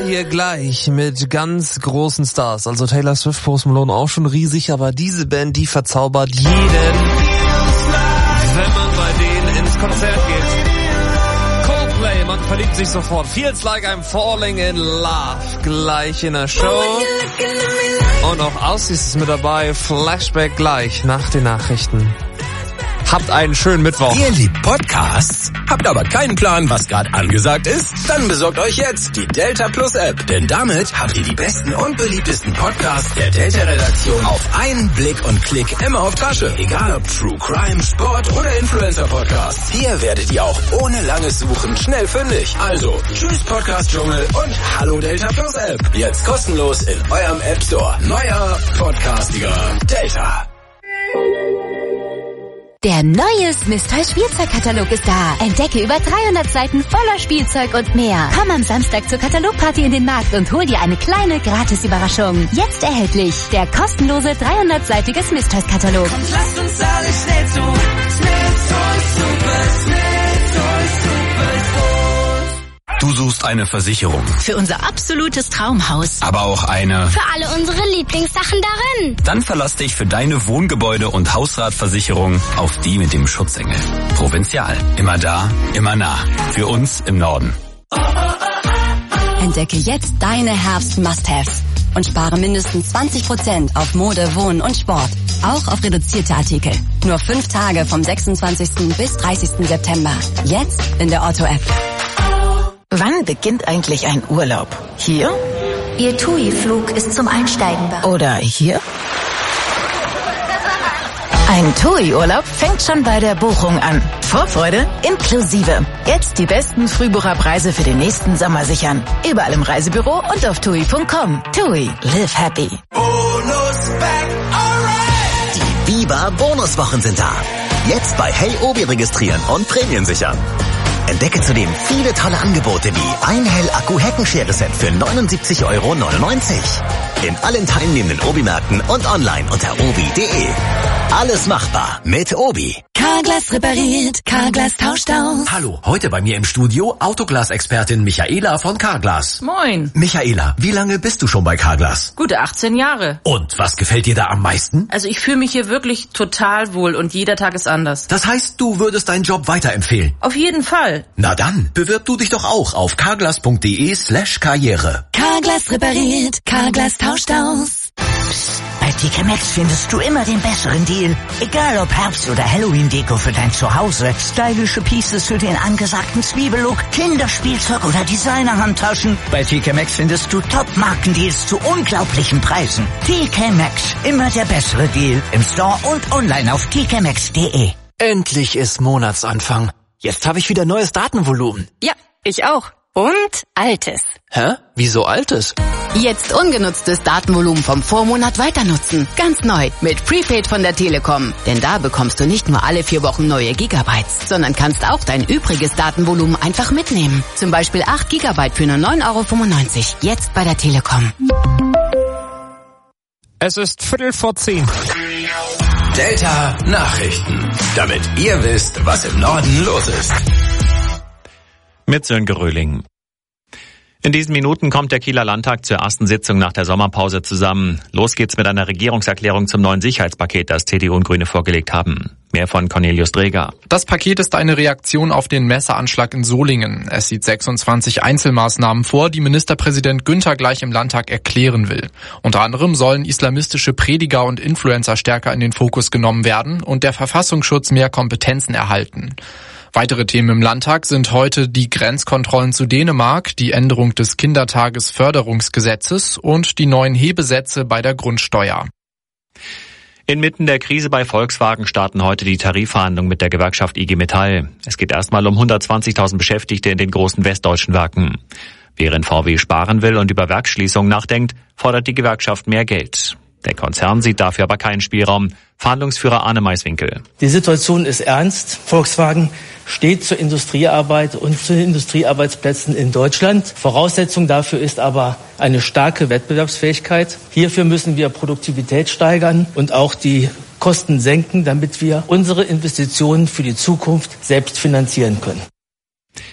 Speaker 8: hier gleich mit ganz großen Stars. Also Taylor Swift, Post Malone auch schon riesig, aber diese Band, die verzaubert jeden, wenn man bei denen ins Konzert geht. Coldplay, man verliebt sich sofort. Feels like I'm falling in love. Gleich in der Show. Und auch Aussies ist mit dabei. Flashback gleich nach den Nachrichten. Habt einen schönen Mittwoch.
Speaker 6: Ihr liebt Podcasts? Habt aber keinen Plan, was gerade angesagt ist? Dann besorgt euch jetzt die Delta Plus App. Denn damit habt ihr die besten und beliebtesten Podcasts der Delta-Redaktion auf einen Blick und Klick immer auf Tasche. Egal ob True Crime, Sport oder Influencer-Podcasts. Hier werdet ihr auch ohne langes Suchen schnell fündig. Also, tschüss Podcast-Dschungel und hallo Delta Plus App. Jetzt kostenlos in eurem App Store. Neuer, podcastiger Delta.
Speaker 12: Der neue Smith Toys Spielzeugkatalog ist da. Entdecke über dreihundert Seiten voller Spielzeug und mehr. Komm am Samstag zur Katalogparty in den Markt und hol dir eine kleine Gratis-Überraschung. Jetzt erhältlich der kostenlose dreihundertseitige Smith Toys Katalog.
Speaker 1: Und lasst uns alle schnell zu Smith Toys Super Smith Toys Super
Speaker 6: Du suchst eine Versicherung.
Speaker 22: Für unser absolutes Traumhaus.
Speaker 6: Aber auch eine...
Speaker 23: Für alle unsere Lieblingssachen darin.
Speaker 6: Dann verlass dich für deine Wohngebäude- und Hausratversicherung auf die mit dem Schutzengel. Provinzial. Immer da, immer nah. Für uns im Norden.
Speaker 24: Entdecke jetzt deine Herbst-Must-Haves und spare mindestens zwanzig Prozent auf Mode, Wohnen und Sport. Auch auf reduzierte Artikel. Nur fünf Tage vom sechsundzwanzigsten bis dreißigsten September. Jetzt in der Otto-App.
Speaker 22: Wann beginnt eigentlich ein Urlaub? Hier?
Speaker 12: Ihr T U I-Flug ist zum Einsteigen bereit.
Speaker 22: Oder hier? Ein T U I-Urlaub fängt schon bei der Buchung an. Vorfreude inklusive. Jetzt die besten Frühbucherpreise für den nächsten Sommer sichern. Überall im Reisebüro und auf tui punkt com. T U I, live happy.
Speaker 1: Bonus back, alright!
Speaker 25: Die Biber Bonuswochen sind da. Jetzt bei Hey Obi registrieren und Prämien sichern. Entdecke zudem viele tolle Angebote wie ein Hell-Akku-Heckenschere-Set für neunundsiebzig Euro neunundneunzig. In allen teilnehmenden Obi-Märkten und online unter obi punkt de. Alles machbar mit Obi.
Speaker 22: Carglass repariert, Carglass tauscht aus.
Speaker 6: Hallo, heute bei mir im Studio Autoglas-Expertin Michaela von Carglass.
Speaker 26: Moin.
Speaker 6: Michaela, wie lange bist du schon bei Carglass?
Speaker 26: Gute achtzehn Jahre.
Speaker 6: Und was gefällt dir da am meisten?
Speaker 26: Also ich fühle mich hier wirklich total wohl und jeder Tag ist anders.
Speaker 6: Das heißt, du würdest deinen Job weiterempfehlen?
Speaker 26: Auf jeden Fall.
Speaker 6: Na dann, bewirb du dich doch auch auf carglass punkt de slash karriere.
Speaker 22: Carglass repariert, Carglass tauscht aus.
Speaker 27: Psst, bei T K Maxx findest du immer den besseren Deal. Egal ob Herbst- oder Halloween-Deko für dein Zuhause, stylische Pieces für den angesagten Zwiebellook, Kinderspielzeug oder Designer-Handtaschen. Bei T K Maxx findest du Top-Markendeals zu unglaublichen Preisen. T K Maxx, immer der bessere Deal. Im Store und online auf t k maxx punkt de.
Speaker 28: Endlich ist Monatsanfang. Jetzt habe ich wieder neues Datenvolumen.
Speaker 24: Ja, ich auch. Und altes.
Speaker 28: Hä? Wieso altes?
Speaker 24: Jetzt ungenutztes Datenvolumen vom Vormonat weiter nutzen. Ganz neu mit Prepaid von der Telekom. Denn da bekommst du nicht nur alle vier Wochen neue Gigabytes, sondern kannst auch dein übriges Datenvolumen einfach mitnehmen. Zum Beispiel acht Gigabyte für nur neun Euro fünfundneunzig. Jetzt bei der Telekom.
Speaker 8: Es ist Viertel vor zehn.
Speaker 6: Delta Nachrichten. Damit ihr wisst, was im Norden los ist.
Speaker 17: Mit Sönke Röhling. In diesen Minuten kommt der Kieler Landtag zur ersten Sitzung nach der Sommerpause zusammen. Los geht's mit einer Regierungserklärung zum neuen Sicherheitspaket, das C D U und Grüne vorgelegt haben. Mehr von Cornelius Dreger.
Speaker 29: Das Paket ist eine Reaktion auf den Messeranschlag in Solingen. Es sieht sechsundzwanzig Einzelmaßnahmen vor, die Ministerpräsident Günther gleich im Landtag erklären will. Unter anderem sollen islamistische Prediger und Influencer stärker in den Fokus genommen werden und der Verfassungsschutz mehr Kompetenzen erhalten. Weitere Themen im Landtag sind heute die Grenzkontrollen zu Dänemark, die Änderung des Kindertagesförderungsgesetzes und die neuen Hebesätze bei der Grundsteuer.
Speaker 17: Inmitten der Krise bei Volkswagen starten heute die Tarifverhandlungen mit der Gewerkschaft I G Metall. Es geht erstmal um hundertzwanzigtausend Beschäftigte in den großen westdeutschen Werken. Während V W sparen will und über Werksschließungen nachdenkt, fordert die Gewerkschaft mehr Geld. Der Konzern sieht dafür aber keinen Spielraum. Verhandlungsführer Arne Maiswinkel.
Speaker 30: Die Situation ist ernst. Volkswagen steht zur Industriearbeit und zu den Industriearbeitsplätzen in Deutschland. Voraussetzung dafür ist aber eine starke Wettbewerbsfähigkeit. Hierfür müssen wir Produktivität steigern und auch die Kosten senken, damit wir unsere Investitionen für die Zukunft selbst finanzieren können.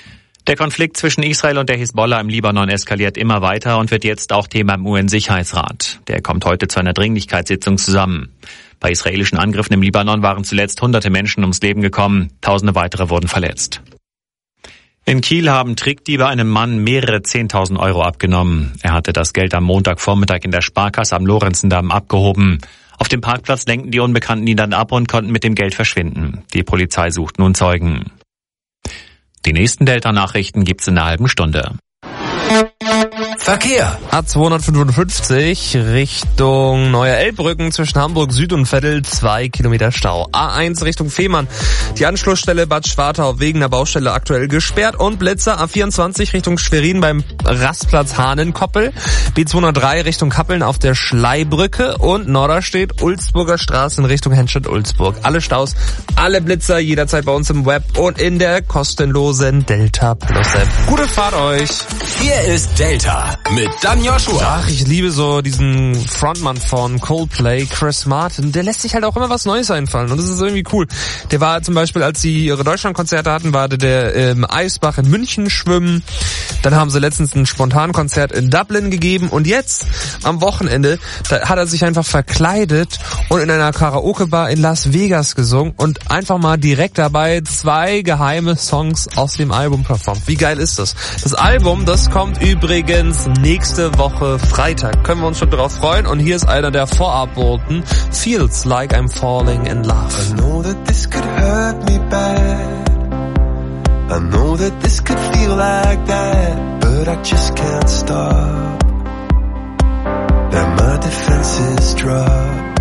Speaker 17: Der Konflikt zwischen Israel und der Hisbollah im Libanon eskaliert immer weiter und wird jetzt auch Thema im U N-Sicherheitsrat. Der kommt heute zu einer Dringlichkeitssitzung zusammen. Bei israelischen Angriffen im Libanon waren zuletzt hunderte Menschen ums Leben gekommen, tausende weitere wurden verletzt. In Kiel haben Trickdiebe einem Mann mehrere zehntausend Euro abgenommen. Er hatte das Geld am Montagvormittag in der Sparkasse am Lorenzendamm abgehoben. Auf dem Parkplatz lenkten die Unbekannten ihn dann ab und konnten mit dem Geld verschwinden. Die Polizei sucht nun Zeugen. Die nächsten Delta-Nachrichten gibt's in einer halben Stunde.
Speaker 6: Verkehr.
Speaker 8: A zweihundertfünfundfünfzig Richtung Neuer Elbbrücken zwischen Hamburg Süd und Veddel, zwei Kilometer Stau. A eins Richtung Fehmarn. Die Anschlussstelle Bad Schwartau wegen der Baustelle aktuell gesperrt und Blitzer. A vierundzwanzig Richtung Schwerin beim Rastplatz Hahnenkoppel. B zweihundertdrei Richtung Kappeln auf der Schleibrücke und Norderstedt Ulzburger Straße in Richtung Henstedt-Ulzburg. Alle Staus, alle Blitzer jederzeit bei uns im Web und in der kostenlosen Delta Plus App. Gute Fahrt euch.
Speaker 6: Hier ist Delta mit Dan Joshua.
Speaker 8: Ach, ich liebe so diesen Frontmann von Coldplay, Chris Martin. Der lässt sich halt auch immer was Neues einfallen und das ist irgendwie cool. Der war zum Beispiel, als sie ihre Deutschlandkonzerte hatten, war der, der im Eisbach in München schwimmen. Dann haben sie letztens ein Spontankonzert in Dublin gegeben und jetzt am Wochenende, da hat er sich einfach verkleidet und in einer Karaoke-Bar in Las Vegas gesungen und einfach mal direkt dabei zwei geheime Songs aus dem Album performt. Wie geil ist das? Das Album, das kommt übrigens nächste Woche Freitag. Können wir uns schon drauf freuen. Und hier ist einer der Vorabboten. Feels like I'm falling in love.
Speaker 7: I know that this could hurt me bad. I know that this could feel like that. But I just can't stop. And my defenses drop.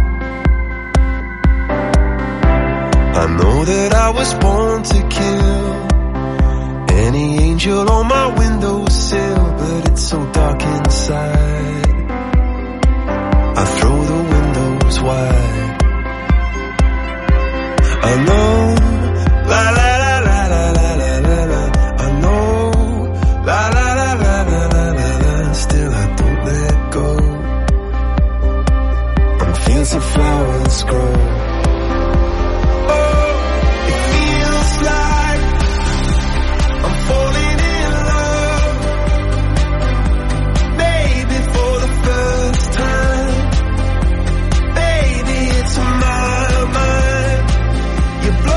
Speaker 7: I know that I was born to kill. Any angel on my windowsill, but it's so dark inside. I throw the windows wide. I know, la la la la la la la la la. I know, la la la la la la la la. Still I don't let go. And fields of flowers grow. Oh, it feels like I'm falling in love, maybe for the first time. Baby, it's my mind. You blow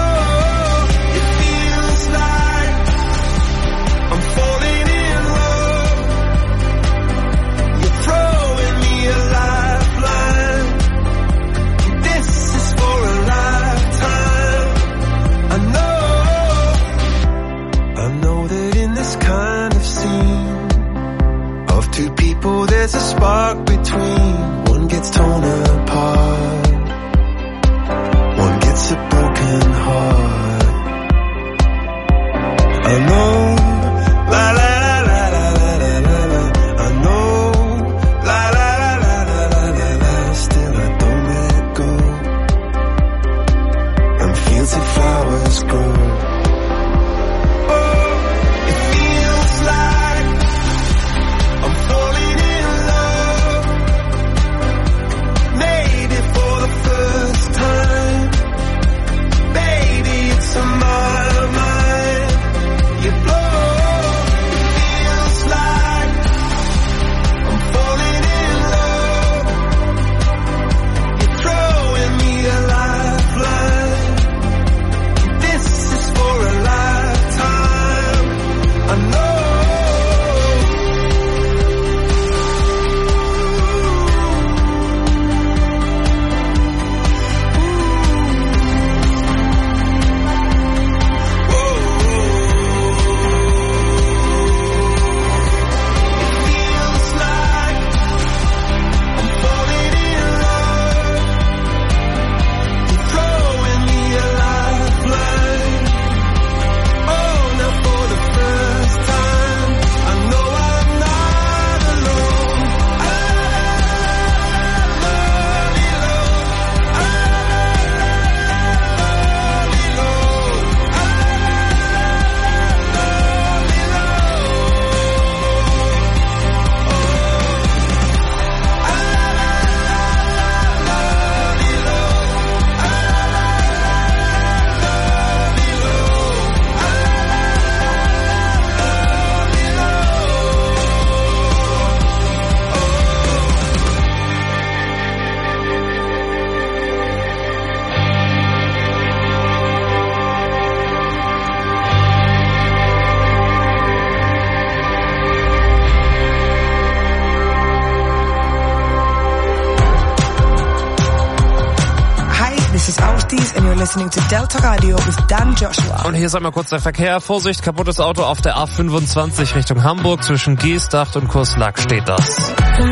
Speaker 9: fifties and you're listening to Delta Radio with Dan Joshua.
Speaker 8: Und hier ist einmal kurz der Verkehr. Vorsicht, kaputtes Auto auf der A fünfundzwanzig Richtung Hamburg. Zwischen Geesthacht und Kurslack steht das.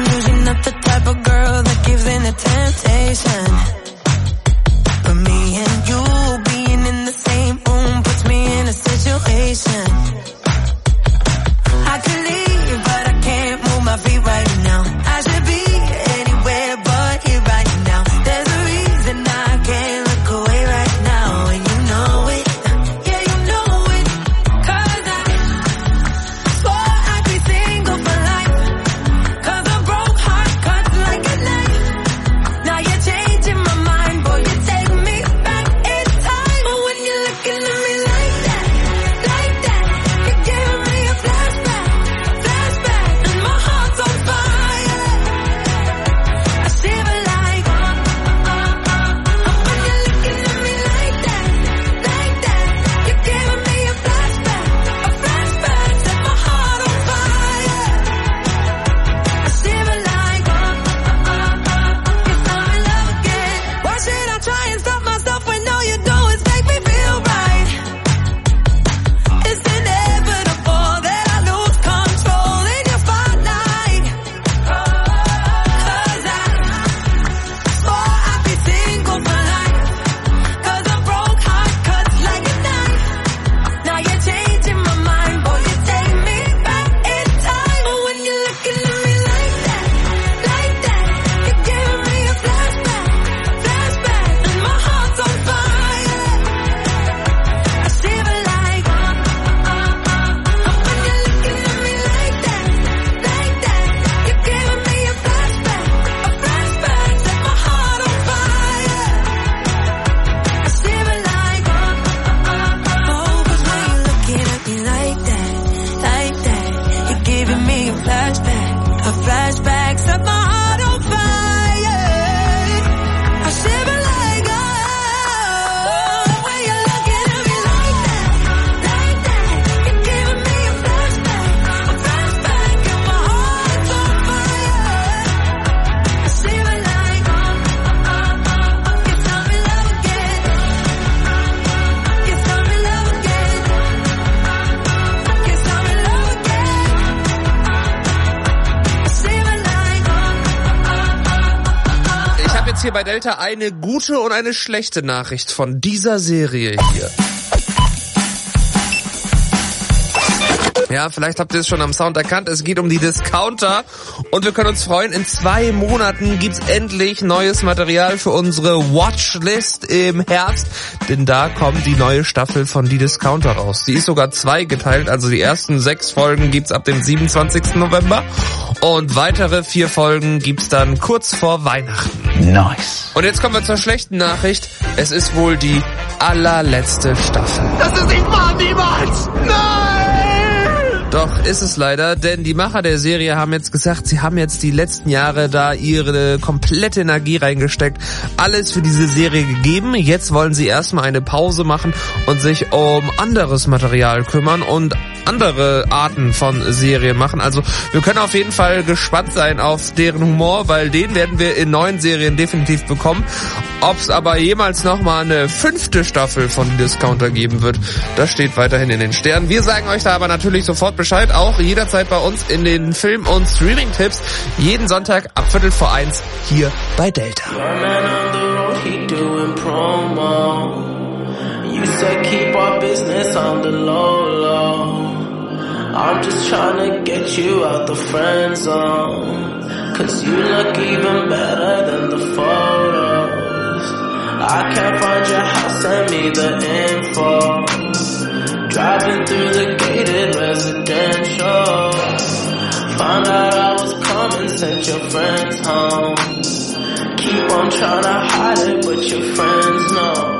Speaker 8: Hier bei Delta eine gute und eine schlechte Nachricht von dieser Serie hier. Ja, vielleicht habt ihr es schon am Sound erkannt. Es geht um die Discounter und wir können uns freuen, in zwei Monaten gibt's endlich neues Material für unsere Watchlist im Herbst, denn da kommt die neue Staffel von Die Discounter raus. Die ist sogar zweigeteilt, also die ersten sechs Folgen gibt's ab dem siebenundzwanzigsten November und weitere vier Folgen gibt's dann kurz vor Weihnachten.
Speaker 10: Nice.
Speaker 8: Und jetzt kommen wir zur schlechten Nachricht. Es ist wohl die allerletzte Staffel.
Speaker 10: Das ist nicht wahr, niemals! Nein!
Speaker 8: Doch, ist es leider, denn die Macher der Serie haben jetzt gesagt, sie haben jetzt die letzten Jahre da ihre komplette Energie reingesteckt, alles für diese Serie gegeben. Jetzt wollen sie erstmal eine Pause machen und sich um anderes Material kümmern und andere Arten von Serien machen. Also wir können auf jeden Fall gespannt sein auf deren Humor, weil den werden wir in neuen Serien definitiv bekommen. Ob es aber jemals nochmal eine fünfte Staffel von Discounter geben wird, das steht weiterhin in den Sternen. Wir sagen euch da aber natürlich sofort Bescheid, auch jederzeit bei uns in den Film- und Streaming-Tipps. Jeden Sonntag ab Viertel vor eins hier bei Delta.
Speaker 11: You said keep our business on the low, low. I'm just trying to get you out the friend zone. Cause you look even better than the photos. I can't find your house, send me the info. Driving through the gated residential. Found out I was coming, sent your friends home. Keep on trying to hide it, but your friends know.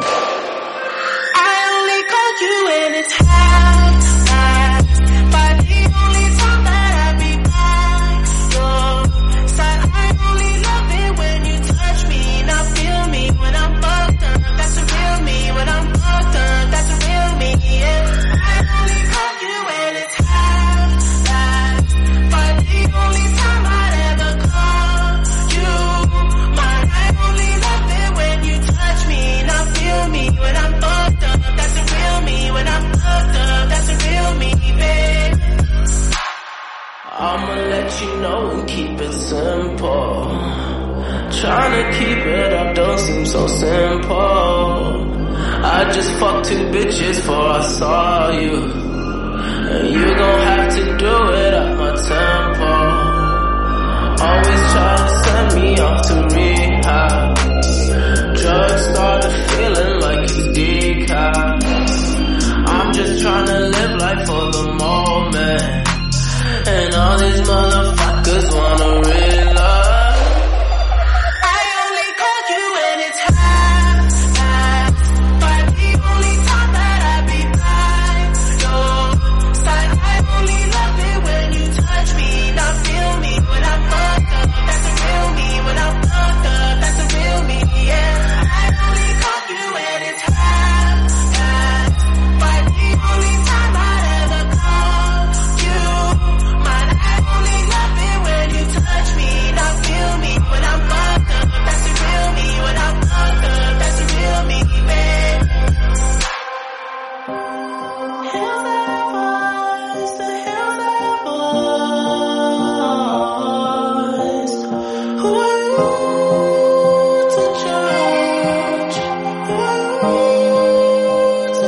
Speaker 11: You and it's half, half, but the only time that I be by your side, I only love it when you touch me, not feel me when I'm fucked up. That's a real me when I'm fucked up. That's a real me. Yeah. I only call you and it's half, half, but the only time I'd ever call you mine. I only love it when you touch me, not just fucked two bitches before I saw you. And you gon' have to do it at my tempo. Always try to send me off to rehab. Drugs started feeling like it's decaf. I'm just trying to live life for the moment. And all these motherfuckers wanna real love. I only call you when it's high, high. But the only time that I be by your side, I only love it when you touch me. Now feel me when I'm fucked up. That's the real me. When I'm fucked up, that's the real me, yeah. I only call you when it's high, high. But the only time I'd ever call you mine, I only love it when you touch me. Now feel me when I'm fucked up. That's the real me. When I'm fucked up, that's the real me, babe. Heal that voice, the heal that voice. Who are you to judge? Who are you to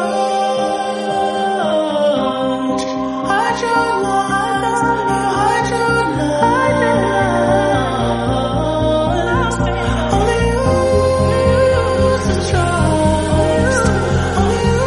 Speaker 11: judge? Hide your love, hide your love. Only you to trust. Only you.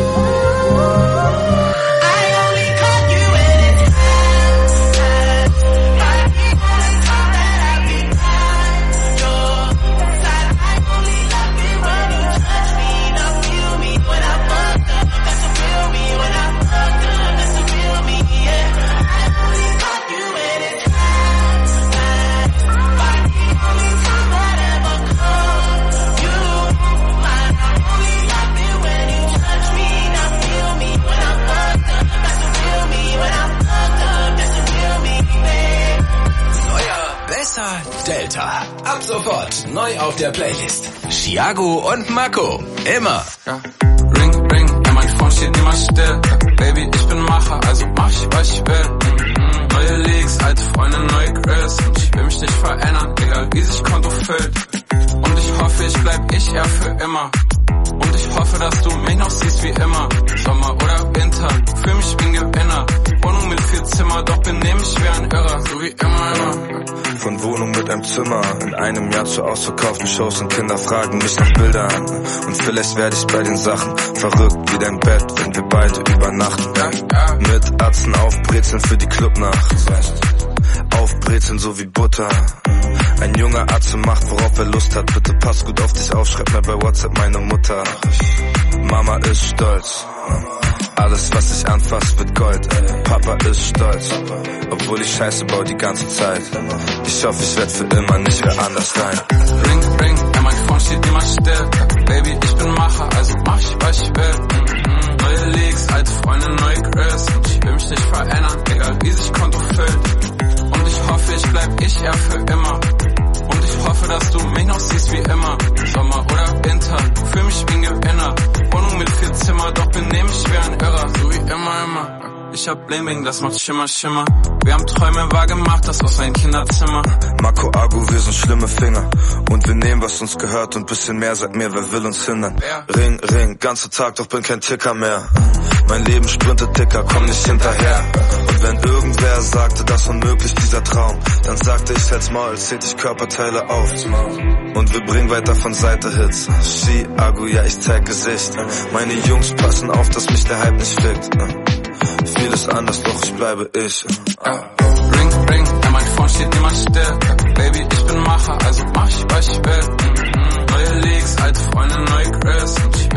Speaker 11: I only call you when it's high, high. Like the only time that I be by your side. I only love it when you touch me. Now feel me when I'm fucked up. That's the real me. When I'm fucked up, that's the real me, yeah. I only call you when it's high, high. Like the only time I'd ever call you mine. I only love it when you touch me. Now feel me when I'm fucked up. That's the real me. When I'm fucked up, that's the real me, babe.
Speaker 6: Neuer, besser, Delta. Ab sofort neu auf der Playlist. Chiago und Marco. Immer.
Speaker 2: Ja. Ring, ring, ja, mein Phone steht immer still. Baby, ich bin Macher, also mach ich, was ich will. Mhm. Neue Leaks, alte Freunde, neue Grills. Und ich will mich nicht verändern, egal wie sich Konto füllt. Und ich hoffe, ich bleib ich eher für immer. Und ich hoffe, dass du mich noch siehst wie immer. Sommer oder Winter, fühl mich wie ein Gewinner. Wohnung mit vier Zimmer, doch benehm mich wie ein Irrer. So wie immer, immer.
Speaker 5: Von Wohnung mit einem Zimmer, in einem Jahr zu ausverkauften Shows und Kinder fragen mich nach Bildern. Und vielleicht werde ich bei den Sachen verrückt wie dein Bett, wenn wir beide übernachten.
Speaker 2: Ja, ja.
Speaker 5: Mit Atzen aufbrezeln für die Clubnacht. Aufbrezeln so wie Butter. Ein junger Atze macht, worauf er Lust hat. Bitte pass gut auf dich auf, schreib mir bei WhatsApp meine Mutter. Mama ist stolz. Alles, was ich anfass, wird Gold. Papa ist stolz, obwohl ich Scheiße baue die ganze Zeit. Ich hoffe, ich werd für immer nicht mehr anders sein.
Speaker 2: Ring, ring, ja, mein Phone steht immer still. Baby, ich bin Macher, also mach ich, was ich will. Mhm. Neue Leaks, alte Freunde, neue Grills. Und ich will mich nicht verändern, egal wie sich Konto füllt. Und ich hoffe, ich bleib ich eher für immer. Und ich hoffe, dass du mich noch siehst wie immer. Sommer oder Winter, fühl mich wie ein Gewinner. Wohnung mit vier Zimmer, doch benehm mich wie ein Irrer. So wie immer, immer. Ich hab Bling Bling, das macht Schimmer, Schimmer. Wir haben Träume wahr gemacht, das aus ein Kinderzimmer.
Speaker 5: Marco Agu, wir sind schlimme Finger. Und wir nehmen, was uns gehört und bisschen mehr, sag mir, wer will uns hindern?
Speaker 2: Ja.
Speaker 5: Ring, Ring, ganze Tag, doch bin kein Ticker mehr. Mein Leben sprintet dicker, komm nicht hinterher. Und wenn irgendwer sagte, das unmöglich, dieser Traum, dann sagte ich, halt's Maul, zählt ich Körperteile auf. Und wir bringen weiter von Seite Hits. Ski, Agu, ja, ich zeig Gesicht. Meine Jungs passen auf, dass mich der Hype nicht fickt. Vieles anders, doch ich bleibe ich.
Speaker 2: Ja. Ring, ring, ja, mein Phone steht immer still. Baby, ich bin Macher, also mach ich, was ich will. Mhm. Neue Leaks, alte Freunde, neue Grills. Und ich